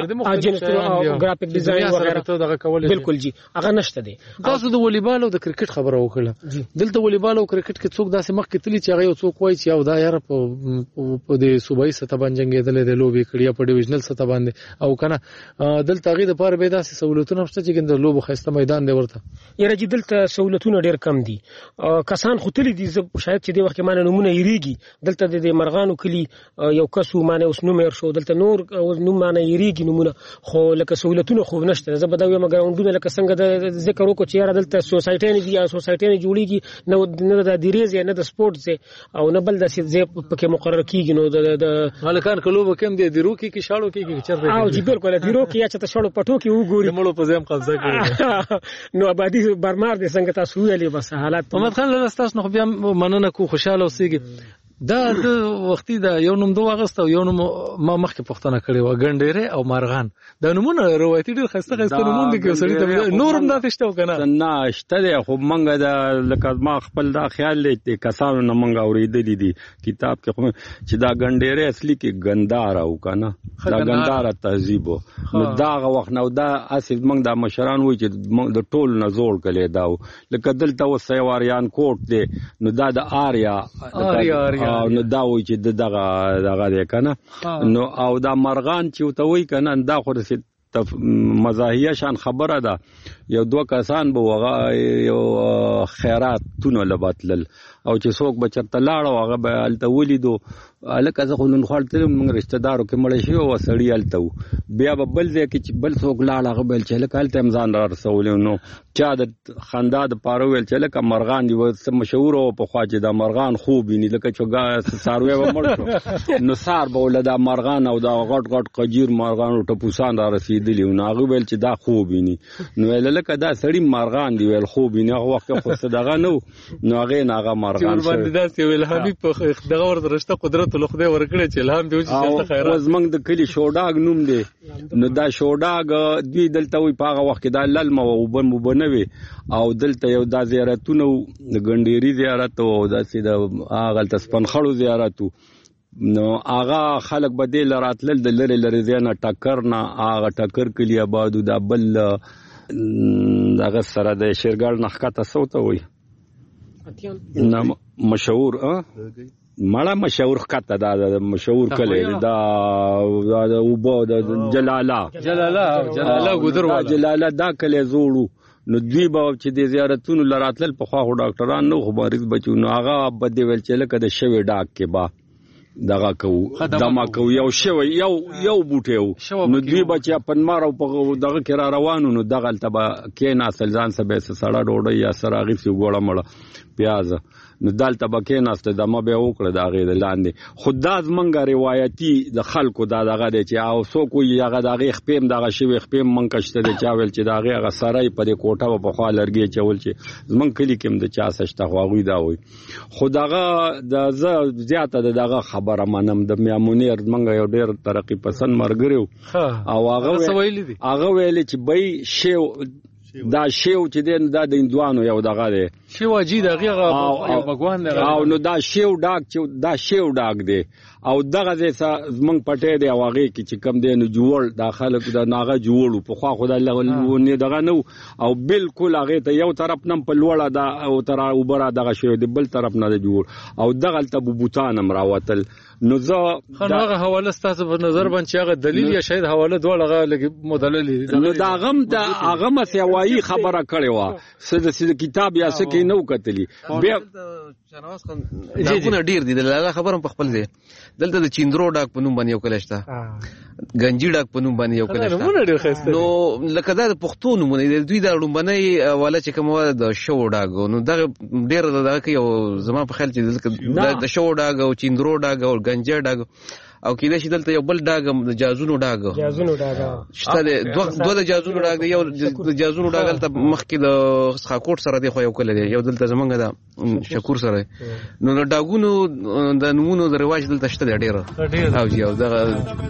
گرافیک ډیزاین وغیرہ بالکل جی هغه نشته دي تاسو د والیبال او د کرکټ خبره وکړه دلته والیبال او کرکټ کې څوک داسې مخ کې تلی چې هغه څوک وایي چې او دا یار په د صوبایي سطح باندې جنگیدل د لوبي کړیا په ډیویژنل سطح باندې او کنه دلته غي د پاره به داسې سہولتونه شته چې د لوبو خسته میدان دی ورته یره چې دلته سہولتونه ډیر کم دي کسان خو تلی دي شاید چې د وخت معنی نمونه یریږي دلته د مرغانو کلی یو کسو معنی اوس نوم ير شو دلته نور نوم معنی یریږي نمونه خو لکه سہولتونه خو نشته زه بدوي مګراوندونه لکه څنګه د ذکر وکړو چې یاره دلته سوسایټي نه دي یا سوسایټي نه جوړیږي نه د دیریز یا نه د سپورت او نه بل د سي په مقرر کیږي نو د مالکان کلوب کم دي دیرو کې شاړو کې چرته او جی بالکل دیرو کې یا چې شاړو پټو کې وګوري مړو په ځم قبضه کوي نو آبادی برمار دي څنګه تاسو ویلي بس حالات محمد خان له تاسو نو بیا مننه کو خوشاله اوسېږي دا د وختي دا یو نوم دوه اغست او یو نوم ما مخکې پښتنه کړی و ګنډېره او مارغان دا نمونه روایتي ډېر خسته نمونه دي کې سړی ته نورم دا تشته کنه نه شته دی خو مونږ دا لکه ما خپل دا خیال لته کسانو نه مونږ اوریدلې دي کتاب کې چې دا ګنډېره اصلي کې ګندار او کنه دا ګندار تهذیب نو دا وخت نو دا اصل مونږ د مشران وای چې د ټول نه زوړ کړي دا لکه دلته وسیواریان کوټ دی نو دا د آریا نو دا وای چې دغه دی کنه نو او دا مرغان چې وتوي کنه دا خو مزاحیه شان خبره ده یو دوه کسان به وغه یو خیرات تونه لباتل او چې څوک بچرته لاړ او هغه به الته ولیدو الکه زه خو نن خپل موږ رشتہ دارو کې مړ شي او سړی الته بیا به بل ځای کې بل څوک لاړ هغه بل چې لکه الته امزان را رسول نو چا د خندا د پاره ویل چې لکه مرغان دی مشهور او په خوا چې د مرغان خوب ني لکه چوغا ساروي و مړ شو نو سار به ولدا مرغان او دا غټ غټ قجیر مرغان او ټپوسان را رسیدلی نو هغه ویل چې دا خوب ني نو لکه دا سړی مرغان دی ویل خوب ني هغه وخت خو صدقه نو هغه ناغه مرغان شو باندې دا سی ویل حبيب په دغه ور درشته قدرت له خدای ورکړي چې الهام دی چې خیرات او زمنګ د کلی شوډاګ نوم دی نو دا شوډاګ دوی دلته وي پاغه وخت دا للمه او بنوي او دلته یو دا زیارتونه د ګنډيري زیارت او دا سي د اغل تسپن خړو زیارتو نو آغا خلق بدیل راتلل د لری زینا ټکر نه آغا ټکر کلی آبادو دا بل دغه سره د شیرګل نخکته سوته وي نام مشهور مړه مشهور خطه دا مشهور کله دا وبو د جلاله ګذر والا جلاله دا کله زوړو نو دوی به چې د زیارتونو لراتل په خوا ډاکټران نو خبرز بچو نو هغه بده ویل چې لکه د شوی ډاک کې با دغه کو دما کو یو شوی یو بوټیو نو دوی بچا پنمار او په دغه کې را روانو نو دغه تبا کې ناسل ځان سبه سړه ډوډۍ یا سراغي سی ګوړه مړه پیاز نو دالته بکې ناسته دمه به وکړه دا غي لاندې خداز منګه روایتي د خلکو دا دغه دی چې او سو کوی هغه دغه خپم دغه شوی خپم منکشته دی چا ویل چې دغه هغه سړی په کوټه په خوا لرګي چول چې زمون کلی کې د چا سشته خواغوي دا وي خداغه د زیاته دغه خبره منم د میامونیر منګه یو ډیر ترقی پسند مرګریو او هغه ویل چې بای شی دا شیو چې دی دا د هندوانو یو دغه دی شیو اجي دغه یو بګوان دی او نو دا شیو ډاک چې دا شیو ډاک دی او دغه دې زمنګ پټې دی او هغه کې چې کم دی نو جوړ دا خلک دا ناغه جوړ په خوا خدای نه دغه نو او بالکل هغه ته یو طرف نم په لوړه دا او تر اوبره دغه شی دی بل طرف نه جوړ او دغه ته بوتان امراوتل نو زه هغه حواله ستاسو په نظر باندې هغه دلیل یا شاید حواله دوه لګي مدلل نو دا غم د هغه مسیوایی خبره کړې و سید کتاب یا سکه نو کتلی بیا شنواز خان دا ډیر دي دا خبره په خپل دی دلته د چیندرو ډاک په نوم باندې یو کلشتا گنجی ډاک په نوم باندې یو کلشتا نو لکه دا د پښتو نومونه دي دوی دا لومبنۍ والا چې کوم د شو ډاک نو دا ډیر دا یو زما په خیال چې د شو ډاک او چیندرو ډاک او گنجی ډاک او کله چې دلته یو بل ډاګ د جازونو ډاګ شته دوه د جازونو ډاګ دی یو د جازونو ډاګ ته مخکې د خاکوټ سره دی خو یو کله دی یو دلته زمونږ د شکور سره نو د ډاګونو د نمونو د رواج دلته شته دی ډیر او جی او دغه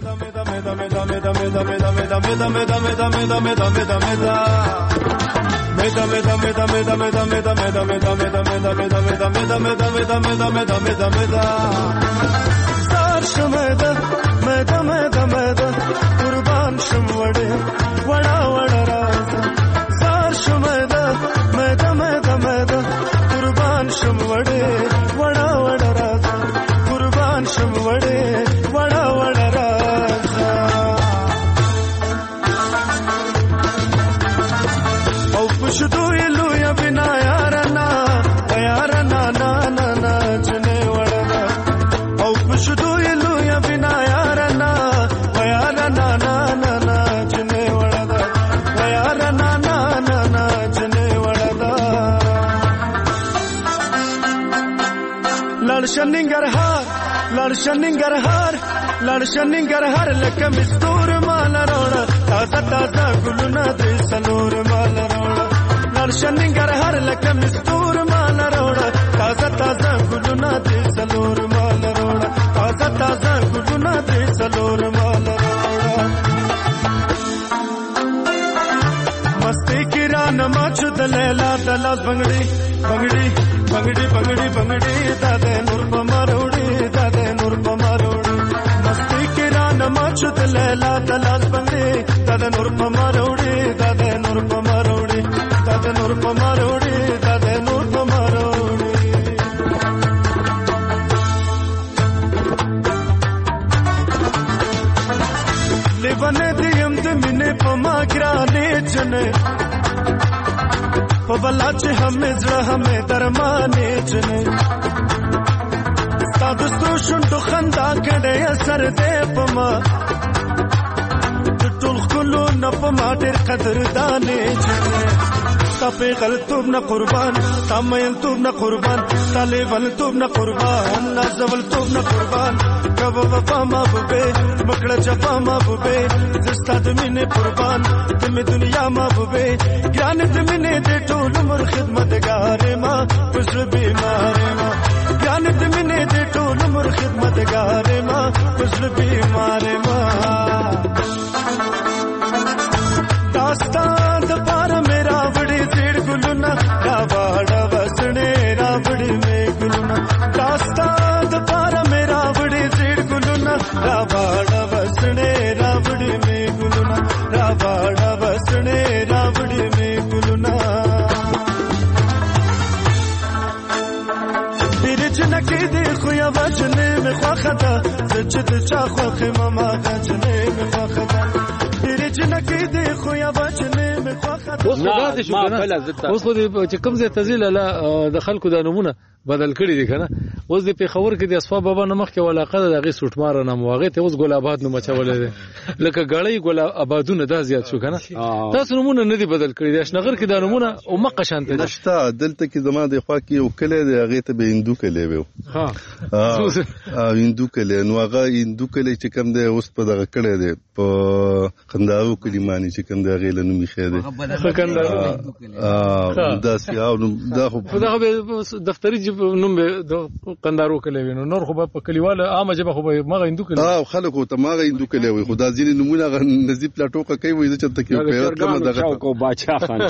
شمدا مدا مدا مدا قربان شم وړه وړا وړا راز زار شمدا مدا مدا مدا قربان شم وړه وړا وړا راز قربان شم وړه وړا وړا راز او پښتو یلو یا بنا یارنا یارنا نا نا نا جنې وړه او پښتو لړشننګرهار لکه مستور مال روړه تازه تازه ګلونه د سنور مال روړه لړشننګرهار لکه مستور مال روړه تازه تازه ګلونه د سنور مال روړه تازه تازه ګلونه د سنور مال روړه مستی کران ماچ د لیلا د لاس بنگړي بنگړي بنگړي بنگړي بنگړي د نور په ماروړي د نور په ماروړي مستی کران ماچ د لیلا د لاس بنگړي د نور په ماروړي د نور په ماروړي د نور په ماروړي د نور په ماروړي لیوانه دیم د مینه په ما ګرانې جنې په بلا چې همې زړه همې درمانې جنې ستا د سترو شونډو خندا کړې اثر دې په ما د ټول ښکلو نه په ما ډېر قدردانې جنې ستا پیغلتوب نه قربان ستا میلتوب نه قربان ستا لیونتوب نه قربان نازولتوب نه قربان کبه وفا محبوبې مکړه جفا محبوبې زستا د مینې قربان د مې دنیا محبوبې ګران د مینې د ټول عمر خدمتګارې ما پزړه بیمارې ما ګران د مینې د ټول عمر خدمتګارې ما پزړه بیمارې ما داستان د پاره میرا وړي زیړ ګلونه را واړه وسنې را وړي مې ګلونه داستان د پاره میرا وړي زیړ ګلونه را واړه وسنې را وړي مې ګلونه را واړه وسنې را وړي مې ګلونه ډېر جنکې دې خو یا وجنې مې خوښه ده زه چې د چا خوښې ماما غجنې مې خوښه ده اوس خو چې کوم ځای ته ځي لاله د خلکو د نومونه بدل کړي دي کنه اوس د پیښور کې د اصفا بابا نمخ کې ولاقه د هغه سټمار نام واغې ته اوس ګل آباد نو مچولې ده لکه غړې ګل آبادونه دا زیات شو کنه تاسو نمونه نه دي بدل کړي د اشنغر کې د نمونه او مقه شانته نشته دلته کې زما د خوا کې یو کله د هغه ته به هندو کله وو ها هندو کله نو هغه هندو کله چې کوم د اوس په دغه کړه ده په خنداو کلمانی چې کوم د هغه له نومي خېده دا سیاو دا خو دفتری جب نوم به قندارو کلی نو نور خو په کلیواله عامه جبه خو به مغه هندو کلی خلکو ته مغه هندو کلی وي خو دا ځینې نمونه نزیب پلاټوکه کوي وي چې تکي په کومه دغه کو باچا خان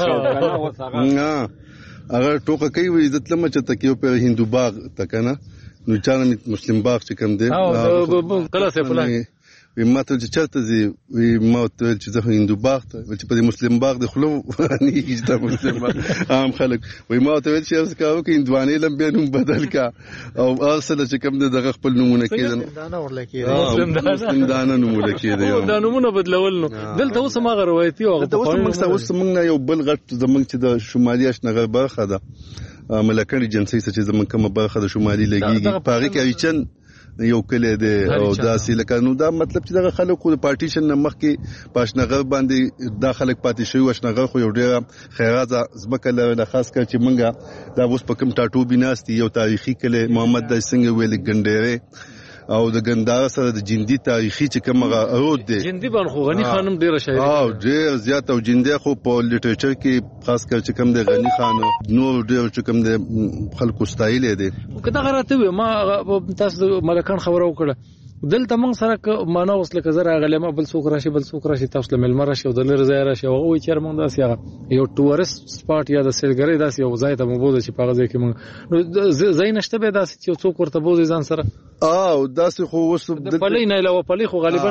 شو هغه ټوکه کوي وي عزت لمه چې تکي په هندو باغ تکنه نو چانه مسلم باغ چې کوم دی کله سه فلان وی ماته چې چرته زی وی ماته چې زه هندو باغ ته چې په مسلم باغ د خلو نه کیږي مسلم باغ عام خلک وی ماته چې اوس کاوه کې هندوانه لم به نوم بدل کا او اصل چې کوم دغه خپل نمونه کېدل دانه ورلکې مسلم دانه نمونه کېدل دا نمونه بدلول نو دلته اوس ما روایتي او اوس موږ یو بل غټ زمونږ چې د شمالي اشنغه برخه ده ملکړي جنسي چې زمونږ کومه برخه د شمالي لګيږي پاره کې اچن یو کلی دی او داسې لکه نو دا مطلب چې دغه خلکو د پارټیشن نه مخکې پاشنغر باندې دا خلک پاتې شوی واشنغر خو یو ډېره خیرازه ځمکه لرله خاص کر چې موږ دا اوس په کوم ټاټو بیناستي یو تاریخي کلی محمد دای څنګه ویل ګنډېره او د ګنداره سره د جندي تاریخي چې کومه رود دی جندي باندې خو غنی خانم ډیره شاعري او ډیر زیات او جندي خو په لیټریچر کې خاص کر چې کوم دی غنی خان نو ډیر چې کوم دی خلکو ستایل دي کدا غراته ما تاسو ملکان خبرو کړه دلته موږ سره معنا اوس لکه زره غلمه بل څوک راشي تاسو له ملمر راشي او د لری ځای راشي او وي چیر موږ داسې یو ټورست سپاټ یا د سیلګری داسې یو ځای ته مو بوزي چې په ځای کې موږ ځای نشته به داسې چې څوک ورته بوزي ځان سره او داسې خو وس د پلي نه له پلي خو غالبا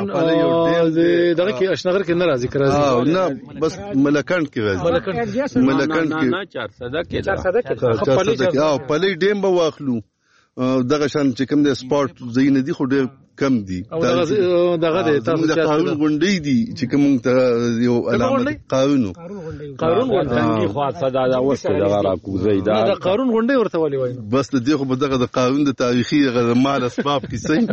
دغه کې اشنغر کې نه راځي راځي نه بس ملکان کې راځي ملکان کې 400 کې او پلي ډیم به واخلو دغه شان چې کوم د سپورت زین دي خو ډېر کم دي دغه د تاسو د قانون غونډې دي چې کوم ته یو علامه قانون غونډې خو صدا دا وسته دغه راکوزي دا د قانون غونډې ورته ولي وای بس د دې خو په دغه د قانون د تاریخي غیر مال اسباب کې صحیح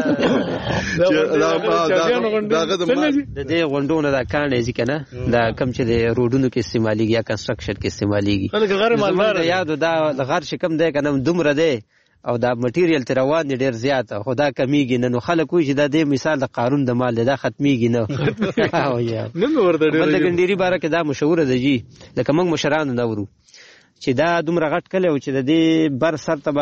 دغه د دې غونډونو د کانې ځکه نه دا کم چې د روډونو کې استعماليږي یا کنستراکشن کې استعماليږي خلک غیر مالدار یاد دا غیر شکم دی کنه دومره دی او دا مټیریل تر روان ډیر زیات خدا کمیږي نو خلک وایي چې دا د مثال د قانون د مال دا ختميږي نه او یا نن ورته ډیر د ګنديري باره کې دا مشهور دی جی لکه موږ مشران نه ورو چې دا دومره غټ کله او چې د دې بر سر ته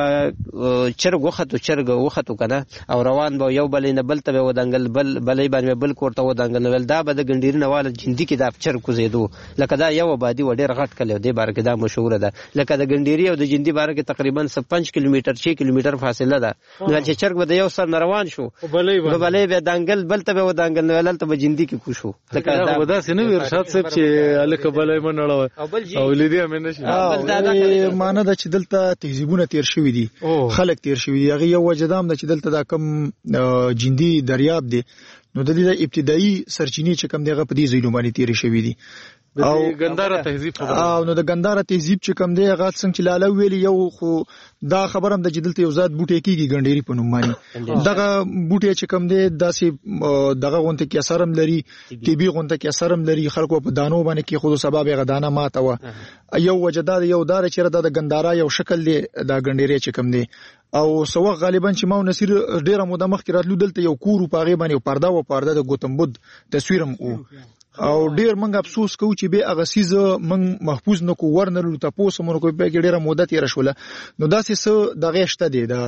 چرګ وختو کنه او روان به یو بل نه بل ته ودانګل بلې باندې بل کوړه ودانګل ول دا به د ګنديري نواله جندي کې دا چرګ کوزیدو لکه دا یو بادي وډیر غټ کله دی بار کې دا مشهور ده لکه د ګنديري او د جندي بار کې تقریبا 5 کیلومتر 6 کیلومتر فاصله ده نو چې چرګ به یو سر روان شو بلې به دانګل بل ته ودانګل ول ته به جندي کې کوشو لکه دا ودا سينو ارشاد صاحب چې الک بلې منړو او لیدي امنه شي معنی دا چې دلته تهذیبونه تیر شوی دي خلک تیر شوی دي هغه یو وجدام دا چې دلته دا کم جندي دریاب دي نو د دې ابتدایي سرچینې چې کم دیغه په دې ځایونو باندې تیر شوی دي او ګنداره تهذیب او نو د ګنداره تهذیب چې کم دی هغه څنګه چې لاله ویلی یو خو دا خبرم د جدلته یو ذات بوټي کیږي ګنديري په نوم باندې دغه بوټي چې کم دی داسې دغه غونته کې اثرم لري طبي غونته کې اثرم لري خلکو په دانو باندې کې خود سبب غدانه ماته و یو وجدار یو دار چې د ګنداره یو شکل دی د ګنديري چې کم دی او سوغ غالبا چې ما نصیر ډیره موده مخکې راتلو دلته یو کور په غي باندې پرده د ګوتم بود تصویرم او ډیر منګ افسوس کوو چې به هغه سیز منګ محفوظ نکو ورنل تاسو مونږ کوی په ډیره مدت یې راشوله نو داسې څه دغه شته دی دا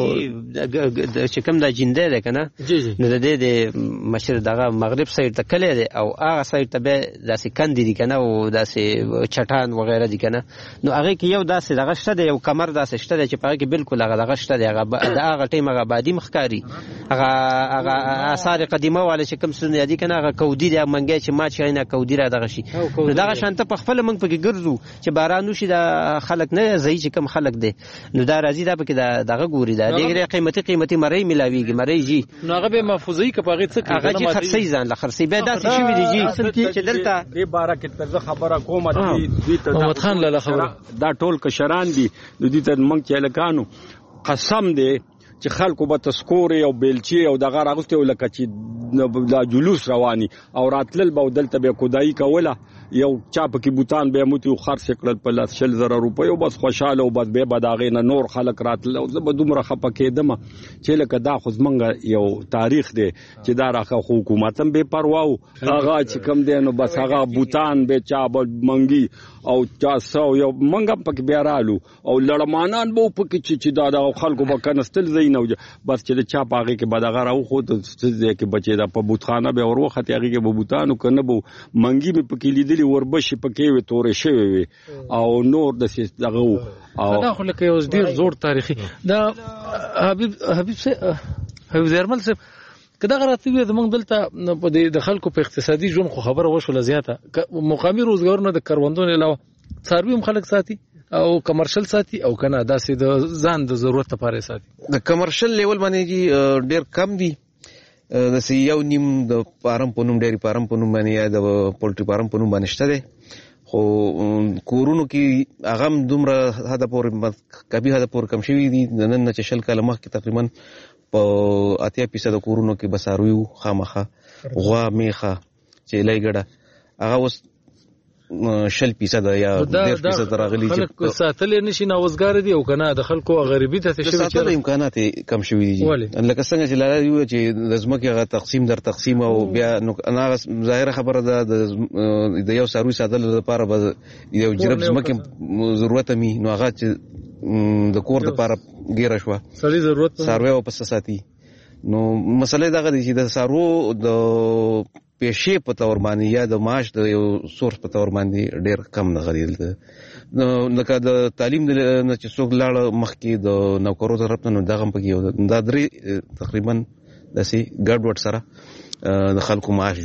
چې کوم د جنده ده کنه نو د دې د مشر دغه مغرب سایډ ته کله دی او هغه سایډ ته به داسې کندې دي کنه او داسې چټان وغیرہ دي کنه نو هغه کې یو داسې دغه شته دی یو کمر داسې شته دی چې په کې بالکل هغه شته دی هغه ټیم هغه بادي مخکاری هغه آثار قدیمه والے چې کوم سن دي کنه هغه کودی دی منګه چې ما چې نه کودی را دغه شي دغه شانته په خپل منګ په کې ګرځو چې باران وشي د خلک نه زئی چې کم خلک دي نو دا راځي دا په کې دغه ګوري دا ډېر قیمتي مری ملاويږي مری جی نو هغه به محفوظي کپاغه څه هغه چې خرسي ځان ل خرسي به داسې شي وي جی چې دلته دې بارا کې تر خبره کومه دي محمد خان لاله خبره دا ټول کشران دي د دې تر منګ چې لکانو قسم دی چې خلکو به تسکوري او بیلچي او دغه راغسته ولکه چې د جلوس رواني او راتلل به دلته به کودای کوله یو چا پکې بوتان به موتی خرڅ کړل په 100,000 روپیو بس خوشاله او بس به داغې نه نور خلک راتل او زه به دومره خپه کېدم چې لکه دا خو زمونږ یو تاریخ دی چې دا راخه حکومت هم بې پروا و هغه چې کوم دی نو بس هغه بوتان به چا به منګي او چا سو یو منګ پکې بیا رالو او لړمانان به پکې چې دا خلکو به کنستل زین او بس چې چا پاغه کې بدغه راو خو ته کې بچي دا په بوتخانه به وروخه هغه کې به بوتانو کنه به منګي مې پکې لیدلی وربشي پکې وي تورې شوی وي او نور د دغه او دا خو لکه یو ډیر زوړ تاریخي دا حبیب زرمل صاحب کدا غراتی وي زمونږ دلته په د خلکو په اقتصادي ژوند خو خبره وشوله زیاته مقامي روزګارونه د کروندونو علاوه څاروي هم خلک ساتي او کمرشل ساتي او کنه داسې د ځان د ضرورت لپاره ساتي د کمرشل لیول باندې ډیر کم دي د یو نیم د فارم په نوم ډیری فارم په نوم باندې یا د پولټری فارم په نوم باندې شته دي خو کورونو کې هغه دومره حد پورې کبي حد پورې کم شوي دي نن نه چې شل کاله مخکې تقریبا په 80% کورونو کې بساروي خامخه غوا میخه چې لای ګډه هغه اوس 10% یا 10% راغلي چې خلک ساتل نشي نوزګار دي او کنه د خلکو غریبي ته شوی چې امکانات کم شوي دي لکه څنګه چې لاره یو چې د ځمکې غا تقسیم در تقسیم او بیا نو انا ظاهره خبره ده د یو ساروي ساتل لپاره به یو جرب ځمکې ضرورت می نو هغه چې د کور لپاره ګیره شو سړي ضرورت ساروي او پس ساتي نو مسله دا غوډي چې د سارو د پیشې په تور باندې یا د معاش د یو سورس په تور باندې ډیر کم نه غریل نو لکه د تعلیم نه چې څوک لاړ مخکې د نوکرو طرف ته نو دغه پکې دا درې تقریبا داسې ګډوډ سره د خلکو معاش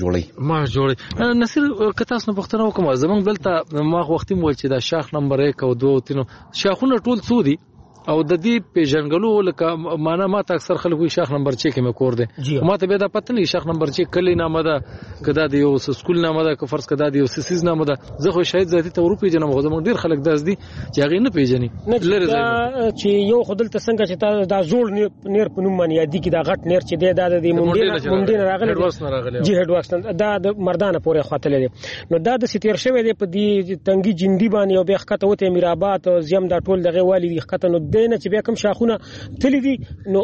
جوړي نصیر کتاس نو پښتنه وکم زمونږ دلته ما وختي مول چې دا شاخ نمبر 1 او 2 او 3 شاخونه ټول څو دي او د دې پیژنګلو لکه معنا ما ته اکثر خلک وي شاخ نمبر 6 کې مې کور دي ما ته به دا پته نه شاخ نمبر 6 کلی نامه ده کدا د یو سکول نامه ده که فرض کدا د یو سیسیز نامه ده زه خو شاید ذاتی ته ورو پیژنم خو زموږ ډیر خلک داس دي چې هغه نه پیژني لره چې یو خدلته څنګه چې دا زوړ نیر په نوم باندې یادی کې دا غټ نیر چې د مونډین راغلی جی هډ واکس دا د مردانه پورې خاطلې دي نو دا د ستیر شوی دی په دې تنګي جندي باندې او به خطه وته میرابات او زم دا ټول دغه والی دي خطه نو دینه چې بیا کوم شاخونه تللی دي نو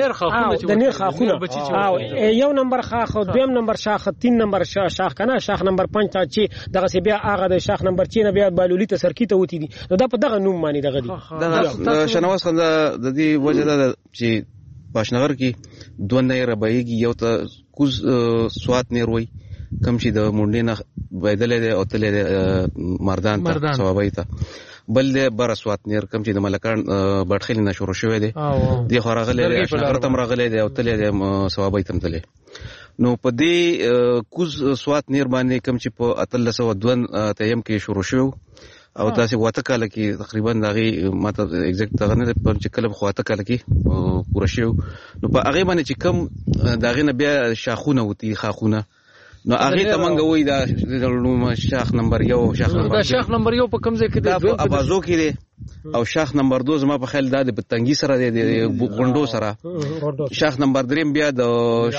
د نیر خاخونه او یو نمبر خاخ او دویم نمبر شاخ 3 نمبر شاخ کنه شاخ نمبر 5 ته چې دغه سی بیا هغه د شاخ نمبر 6 نه بیا بالولی ته سرکیته وتی دي نو دا په دغه نوم باندې دغه دي دا شنواز خان د دې وجه ده چې باشنغر کې دوه نه ربایږي یو ته کوز سوات نیر وای کم چې د مونډې نه بيدلې ده او تلې مردان ته ثوابای ته بل دې برسوات نیر کم چې د ملکان بټخیل نه شروع شوی دی د خورغلې شهرتم راغلې دی او تلې د ثوابای تم تلې نو په دې کوز سوات نیر باندې کم چې په 1302 تیم کې شروع شو او تاسو واته کال کې تقریبا دغه ماته ایگزیکټ دغه نه پر چې کله خواته کال کې پوره شو نو په هغه باندې چې کم دغه نه بیا شاخونه وتی خاخونه نو هغه ته مونږ وای دا شاخ نمبر 1 شاخ نمبر 1 په کوم ځای کې دی په ابازو کې دی او شاخ نمبر 2 زما په خیال دا د بتنګي سره دی غونډو سره شاخ نمبر 3 بیا د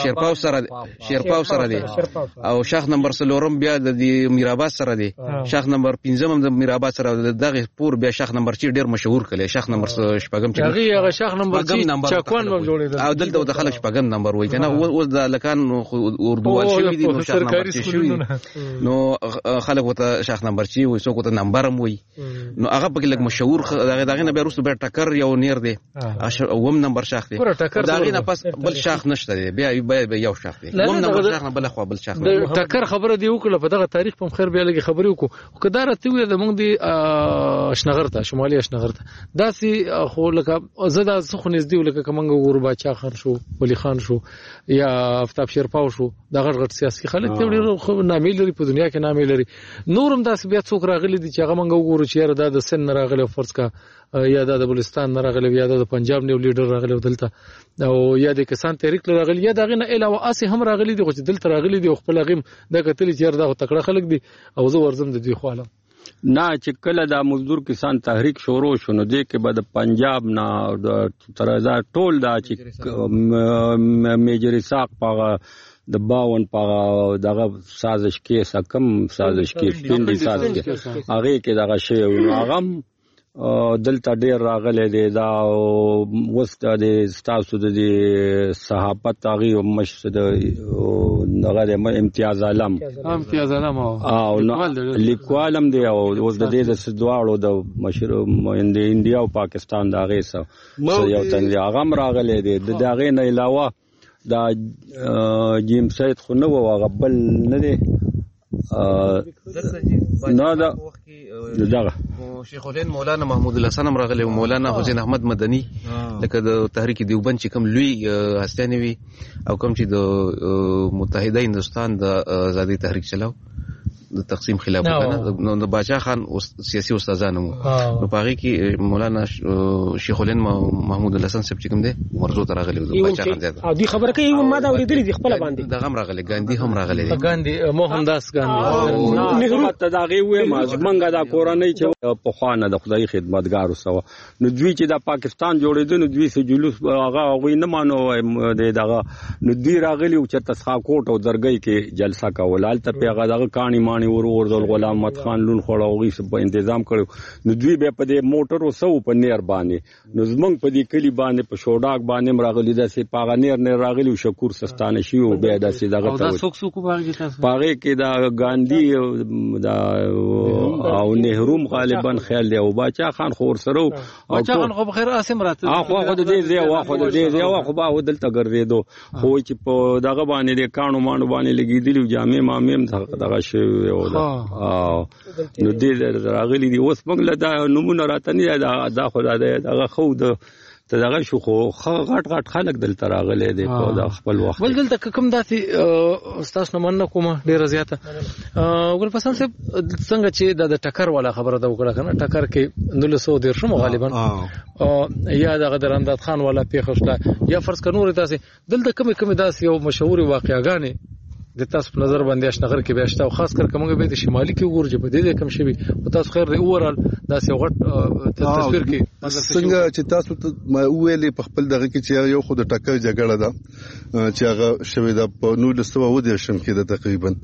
شیرپاو سره دی او شاخ نمبر 4 بیا د میرآباد سره دی شاخ نمبر 5 هم د میرآباد سره دغه پور بیا شاخ نمبر 6 ډیر مشهور کړي شاخ نمبر 15 چې هغه شاخ نمبر 6 چاکوان هم جوړیدل او دلته د خلک 15 نمبر وای کنه او د لکان اردو ول شوی دي نو شاخ نمبر 6 شوی نو خلک وته شاخ نمبر 6 وای څوک ته نمبر هم وای نو هغه په لګ مشهور دغه نه بیرسته به ټکر یو نیر دی اوم نمبر شاخ دی دغه نه پس بل شاخ نشته دی بیا یو شاخ دی اوم نمبر شاخ نه بل خو بل شاخ دی ټکر خبره دی وکړه په دغه تاریخ په خیر بیا لګي خبرې وکړو کدار ته وی د مونږ دی اشنغر ته شمالي اشنغر ته داسي خو لکه زدا خو نږدې لکه کومنګ ګوربا چا خان شو ولی خان شو یا افتاب شیرپاو شو دغه غټ سیاسي خلک ته ډیر نامې لري په دنیا کې نامې لري نورم داس بیا څوک راغلي دي چې هغه مونږ وګورو چې دا د سن راغلي فرض کا یا د بلوچستان راغلي یا د پنجاب نیو لیډر راغلي دلته او یا د کسان تحریک راغلي یا دغه نه علاوه اسی هم راغلي دي چې دلته راغلي دي خپل غیم د کتل چې دا تکړه خلک دي او زه ورزم د دوی خواله نه چې کله دا مزدور کسان تحریک شروع شونه دي کې بعد پنجاب نه د ترازا ټول دا چې میجر ساق په د 52 په دغه سازش کې سکم سازش کې پینډي سازش کې هغه کې دغه شی نو هغه دلته ډیر راغلی دی دا وست د ستاسو د صحافت هغه مشد دغه امتیاز عالم او لیکوالم دی او اوس د دې د دواړو د مشر انډیا او پاکستان د هغه سره یو تن هغه راغلی دی د هغه نه علاوه دا جیم سید خو نو هغه بل نه دی نه دا دغه شیخ الهند مولانا محمود الحسن هم راغلی مولانا حسین احمد مدني لکه د تحریک دیوبند چې کوم لوی هستیانې وي او کوم چې د متحده هندستان د آزادی تحریک چلاو د تقسیم خلاف وکړه نو د باچا خان سیاسي استادانو نو پاره کې مولانا شیخ الهند محمود الحسن صاحب چې کوم دی مرزو ته راغلی د باچا خان دی او دی خبره کوي ما دا ورېدلې دی خپل باندې دا هم راغلی ګاندھی هم راغلی دی ګاندھی موهنداس ګاندھی نهرو ته دا غي وې ما زمونږه دا کورنۍ چې په خوانه د خدای خدمتګار وسو نو دوی چې د پاکستان جوړېدل نو دوی سه جلوس هغه نه مانو دغه نو دوی راغلی او چې تسخا کوټ او درګي کې جلسه کولال ته پیغه دغه کہانی مانی ور د غلام محمد خان لون خړاوږي په تنظیم کړو نو دوی به په دې موټر وسو په نیر باندې نو زمنګ په دې کلی باندې په شوډاک باندې راغلی د سي پاغه نیر راغلی شکور سستانه شي او به د سي دغه ته څوک باغی تاسو پاغه کې دا ګاندھی دا او نهروم غالبا خیال دی او باچا خان خور سره او باچا خان خو بخیر اسم راته خو خو دې زی واخو دې زی واخو با ودلته ګرځیدو خو چې په دغه باندې د کانو مانو باندې لګیدلی جامع مامیم دغه شی او نو دې راغلي دي اوس موږ له دا نمونه راته نه دا خدای دغه خو د دغه شو خو غټ خلک دلته راغلي دي په خپل وخت بل دلته کوم داسې استاد نمونه کومه ډیره زیاته ګل پسند صاحب څنګه چې د ټکر والا خبره دا وکړه کنه ټکر کې 1913 شمو غالبا یا د غدرانداد خان والا پیښه یا فرض کنور تاسو دلته کوم داسې یو مشهور واقعګانې د تاسو په نظر باندې اشنغر کې بیاشته او خاص کر کومه به د شمالي کې ورجه په دې کم شوی او تاسو خیر دی اورال داسې غټ تصویر کې څنګه چې تاسو ما ویلې په خپل دغه کې چې یو خود ټکر جګړه ده چې هغه شوی د په 1910 کې ده تقریبا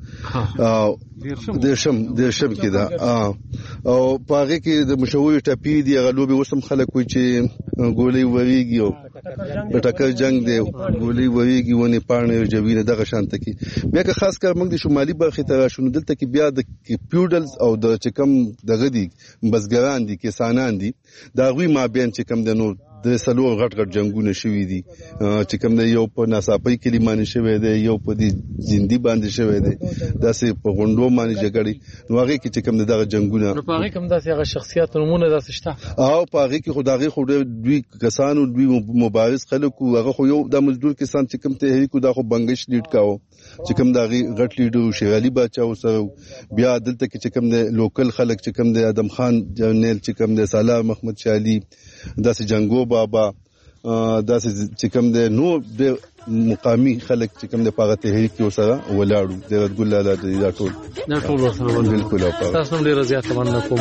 د شم کې ده او په هغه کې د مشهور ټاپی دی غلوبي وسم خلک وي چې ګولې وریږي او د ټکر جنگ دی ګولې وریږي ونی پانه جوینه دغه شانت کې بیا که خاص کر موږ د شمالي برخې ته شنو دلته کې بیا د پیوډلز او د چکم دغه دي بزګران دي کسانان دي دا غوي ما بین چکم د نو د سلو غټ جنگونه شوي دي چې کوم یو په ناصاپي کلمانه شوی دی یو په دې زندي باندې شوی دی داسې په غونډو باندې جګړې نو هغه کې چې کوم دغه جنگونه نو په هغه کوم داسې هغه شخصیت نمونه داسې شته او په هغه کې خدای خو دوی کسانو دوی مبارز خلکو هغه خو یو د مزدور کسان چې کوم تحریک دا خو بنگش لیډ کاو چې کوم دغه غټ لیډر شیغالي بچاو سره بیا دلته کې چې کوم د لوکل خلک چې کوم د ادم خان جنرال چې کوم د سالار محمد شالي داسې جنگو بابا داسې چې کوم د نو د مقامی خلک چې کوم د پاغه تحریک کې وسره ولاړو د رد ګل لاله دا ټول وسره بالکل تاسو هم ډیر زیات مننه کوم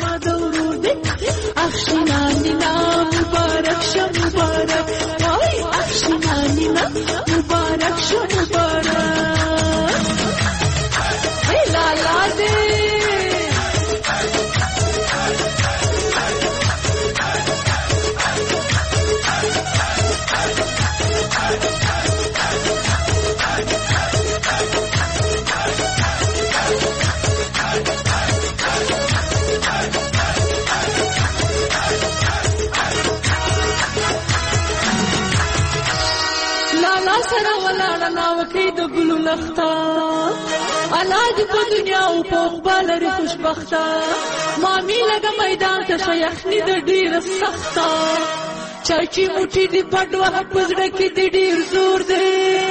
د ګلو لخته اناج په دنیا او په خپل لري خوشبخته مامي لګه میدان ته شيخني د ډیر سخته چاچی موټي دی پډوه پزړه کې دی ډیر زور دی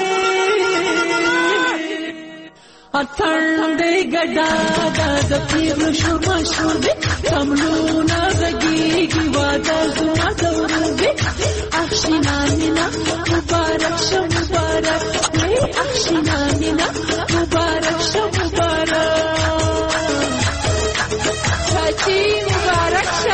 اتن دی ګډا د پیغلو شو مشهور دی کملونه زګي کی واده زما دورو دی اخشینانینا مبارک شو مبارک اخشینانینا مبارک شو مبارک چاچی مبارک شو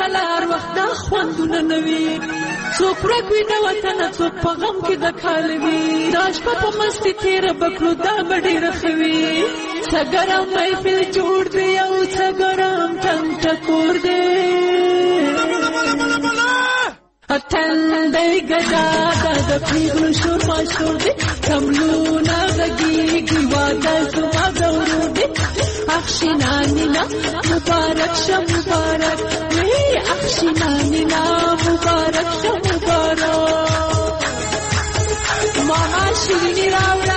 کله هر وخت دا خوندونه نه وي څوک ورک وي د وطنه څوک په غم کې د کال وي دا شپه په مستي تېره به کړو دا به ډېره ښه وي څه ګرم محفل جوړ دی او څه ګرم ټنګ ټکور دی تندی ګډا د پیغلو شور ماشور دی کملونه غږیږي واده زما د ورور دی اخشینانینا مبارک شه مبارک وی اخشینانینا مبارک شه مبارک ماما شیرینی راوړه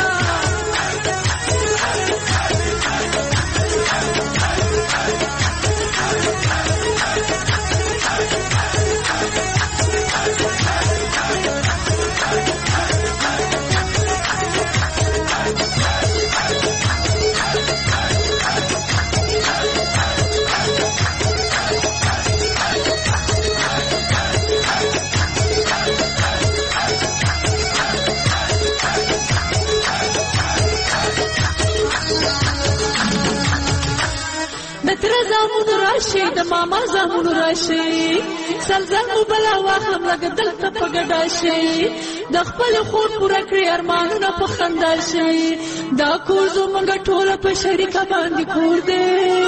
زامونو راشي د ماما زامونو راشي سلزل مو بلا واخلم لکه دلته په ګډا شي د خپل خور پوره کړی ارمانونه په خندا شي دا کور زموږ ټوله په شریکه باندې کور دی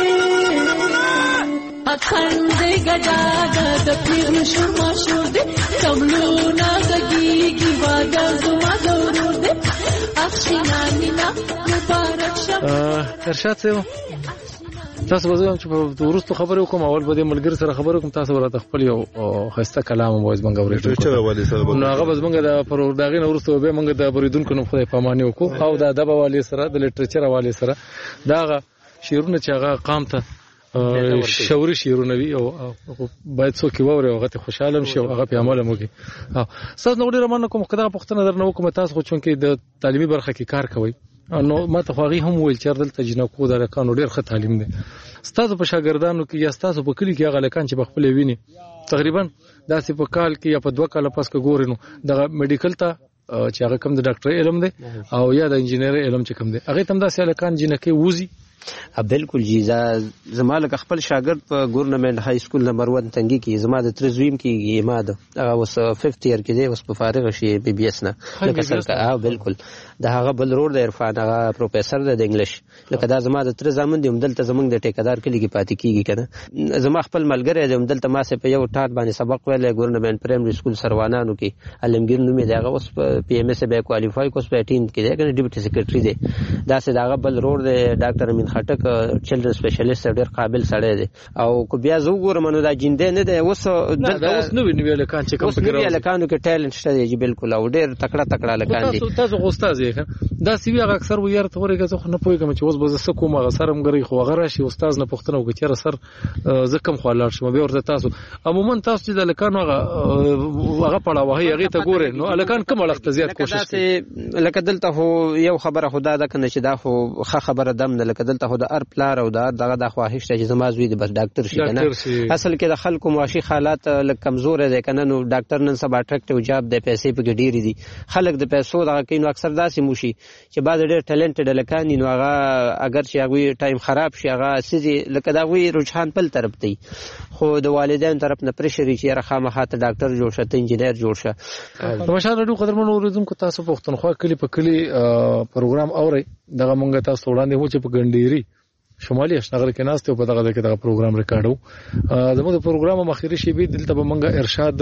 اخندې ګډا د پیغلو شور ماشور دی کملونه غږیږي واده زما د ورور دی اخشینانینا مبارک شه ارشاد صاحب تاسو به زه چې په ورستو خبرې وکم اول به د ملګری سره خبرې وکم تاسو به خپل یو خسته کلام وایي زمونږ اورېدل نو هغه به زمونږ د پرورداغي نو ورستو به موږ د بریدونکو نو خدای پاماني وکړو او د ادب حواله سره د لیټریچر حواله سره دا شعرونه چې هغه قام ته شعوري شعرونه وي او باید څوک ووري او هغه خوشاله شي او هغه په عمل موږي تاسو نو ډیر مننه کوم خدای په پښتنه درنه وکم تاسو خو چونکې د تعلیمي برخه کې کار کوي نو ما ته خو هم ویل چې دلته جنکو د لکانو ډیر ښه تعلیم دی ستاسو په شاګردانو کې یا ستاسو په کلی کې هغه لکان چې بخپل ویني تقریبا داسې په کال کې یا په 2 کال پس کې ګوري نو د میډیکل ته چې هغه کوم د ډاکټر علم دی او یا د انجینر علم چې کوم دی هغه تم داسې لکان جنکه ووزي بالکل جی زما لکه خپل شاګرد په ګورنمنت های سکول نمبر 1 تنګي کې زما د ترزویم کې ما د هغه اوس 5th ایئر کې دی اوس په فارغ شي بي بي اس نه لکه سره بالکل د هغه بل رور د عرفان هغه پروفیسور د انګلیش لکه دا زما د تر زمون دی دلته زمونږ د ټیکادار کلی کې پاتې کیږي کنه زما خپل ملګری دی دلته ما سه په یو ټاټ باندې سبق ویل ګورنمنت پرایمري سکول سروانانو کې علمگیر نومې دی هغه اوس پی ام اس به کوالیفای کوس په 18 کې دی کنه ډیپټي سیکریټری دی دا سه داغه بل رور دی ډاکټر امین خټک چلډرن سپیشلیست ډیر قابل سړی دی او کو بیا زه وګورم نو دا جیندې نه دی اوس نو ویل کان چې کوم فکر لکانو کې ټیلنټ شته دی بالکل او ډیر تکړه لکان دی تاسو استاد یې دا سی وی هغه اکثر ویار ته ورګه زه نه پوهیږم چې اوس به زه کوم هغه سرم غري خو هغه راشي استاد نه پښتنه وکړي سر زکم خو لاړ شم به ورته تاسو عموما تاسو چې د لکانو هغه پړه وهي هغه ته ګوره نو لکان کوم وخت زیات کوشش کوي لکه دلته هو یو خبره خدا ده کنه چې دا خو خبره دم نه لکه دلته هو د ار پلار او دغه د خواهش ته چې زما زوی د بس ډاکټر شي کنه اصل کې د خلکو معاشي حالات لکه کمزور دي کنه نو ډاکټر نن سبا اټریکټیو جاب د پیسې په ډیری دي خلک د پیسو دغه کینو اکثر داسې موشي چې بعد ډېر ټیلنټډ لکان نو هغه اگر چې هغه ټایم خراب شي هغه سړي لکه دا وی رجحان بل طرف دی خو د والدین طرف نه پرشر چې راخامه ته ډاکټر جوړ شته انجینر جوړ شه ماشاءالله ډېر قدرمنو اوریدونکو تاسو پښتونخوا کلی په کلی پروګرام اوري دغه مونږ تاسو وړاندې هو چې په ګنډيري شمالي اشنغر کې ناست او په دغه پروګرام ریکارډو زموږ د پروګرام مخکري شی به دلته به مونږ ارشاد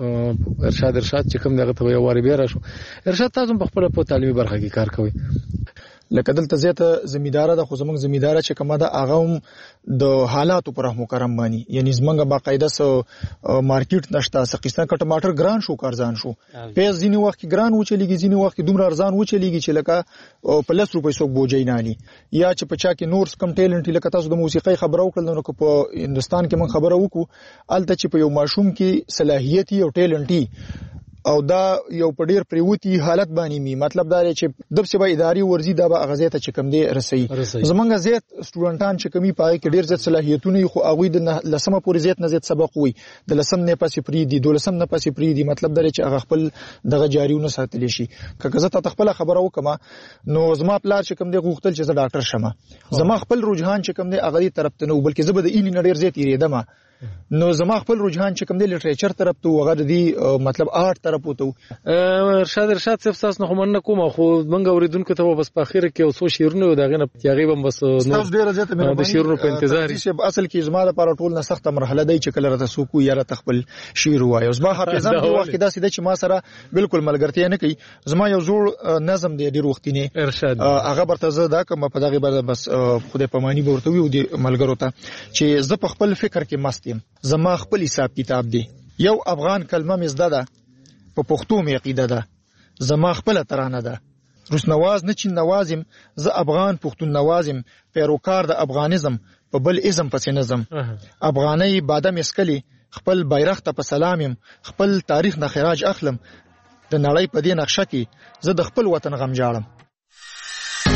چې کوم دغه ته یو واری بیا راشو ارشاد تاسو په خپل په تعلیمي برخه کې کار کوي لکه دلته زیاته زمیدار ده خو زمونږ زمیدار چې کومه ده هغه د حالاتو پر رحم کرم باندې یعنی زمونږ باقاعده سو مارکیټ نشته سقیستان کا ټماټر ګران شو کارزان شو پیاز ځینی وخت ګران و چلیږي ځینی وخت دومره ارزان و چلیږي چې لکه په 10 روپۍ څوک بوجي نه علي یا چې پچا کې نورس کم ټیلنټ لکه تاسو د موسیقي خبرو کړل نو په هندستان کې من خبرو وکړو الته چې په یو ماشوم کې صلاحیت او ټیلنټ او دا یو په ډیر پریوتی حالت باندې می مطلب دا چې د سبا اداري ورزي دا به غزه ته چې کم دی رسي زمونږ زیات سټوډنټان چې کمی پای کې ډیر زیات صلاحیتونه خو هغه د لسمه پورې زیات نه زیات سبق وي د لسم نه پاسې پری دي دولسم نه پاسې پری دي مطلب دا چې هغه خپل دغه جاریونه ساتلی شي که زه ته خپل خبره وکم نو زما پلار چې کم دی غوښتل چې زه ډاکټر شمه زما خپل رجحان چې کم دی هغه طرف ته نو بلکې زه به د ایلی نړیر زیات یریدم نو زما خپل رجحان چې کوم دی لټریچر طرف ته وغه دی مطلب آرت طرف وته ارشاد صاحب تاسو نه من کوم خو منګ اوریدونکو ته بس په اخر کې اوسو شیرونه دغه نه تیغه بم بس نو ډیره زیاته مې د شیرونو په انتظار چې اصل کې زما لپاره ټول نه سخته مرحله دی چې کله راته سوکو یا راته خپل شیر وایو زما حافظان دی وخت دا سیده چې ما سره بالکل ملګرتیا نه کوي زما یو جوړ نظم دی ډیر وختینه ارشاد هغه برته زه دا کوم په دغه بعد بس خدای پمانی ورته وی دی ملګرو ته چې زه په خپل فکر کې مست یم زما خپل حساب کتاب دی یو افغان کلمه مزده ده په پښتو مې عقیده ده زما خپل ترانه ده روس نواز نه چین نوازم زه افغان پښتون نوازم پیروکار د افغانیزم په بل ازم پسې نظم افغاني بادم اسکلی خپل بیرغ ته په سلامم خپل تاریخ نه خراج اخلم د نړۍ په دې نقشه کې زه د خپل وطن غم جاړم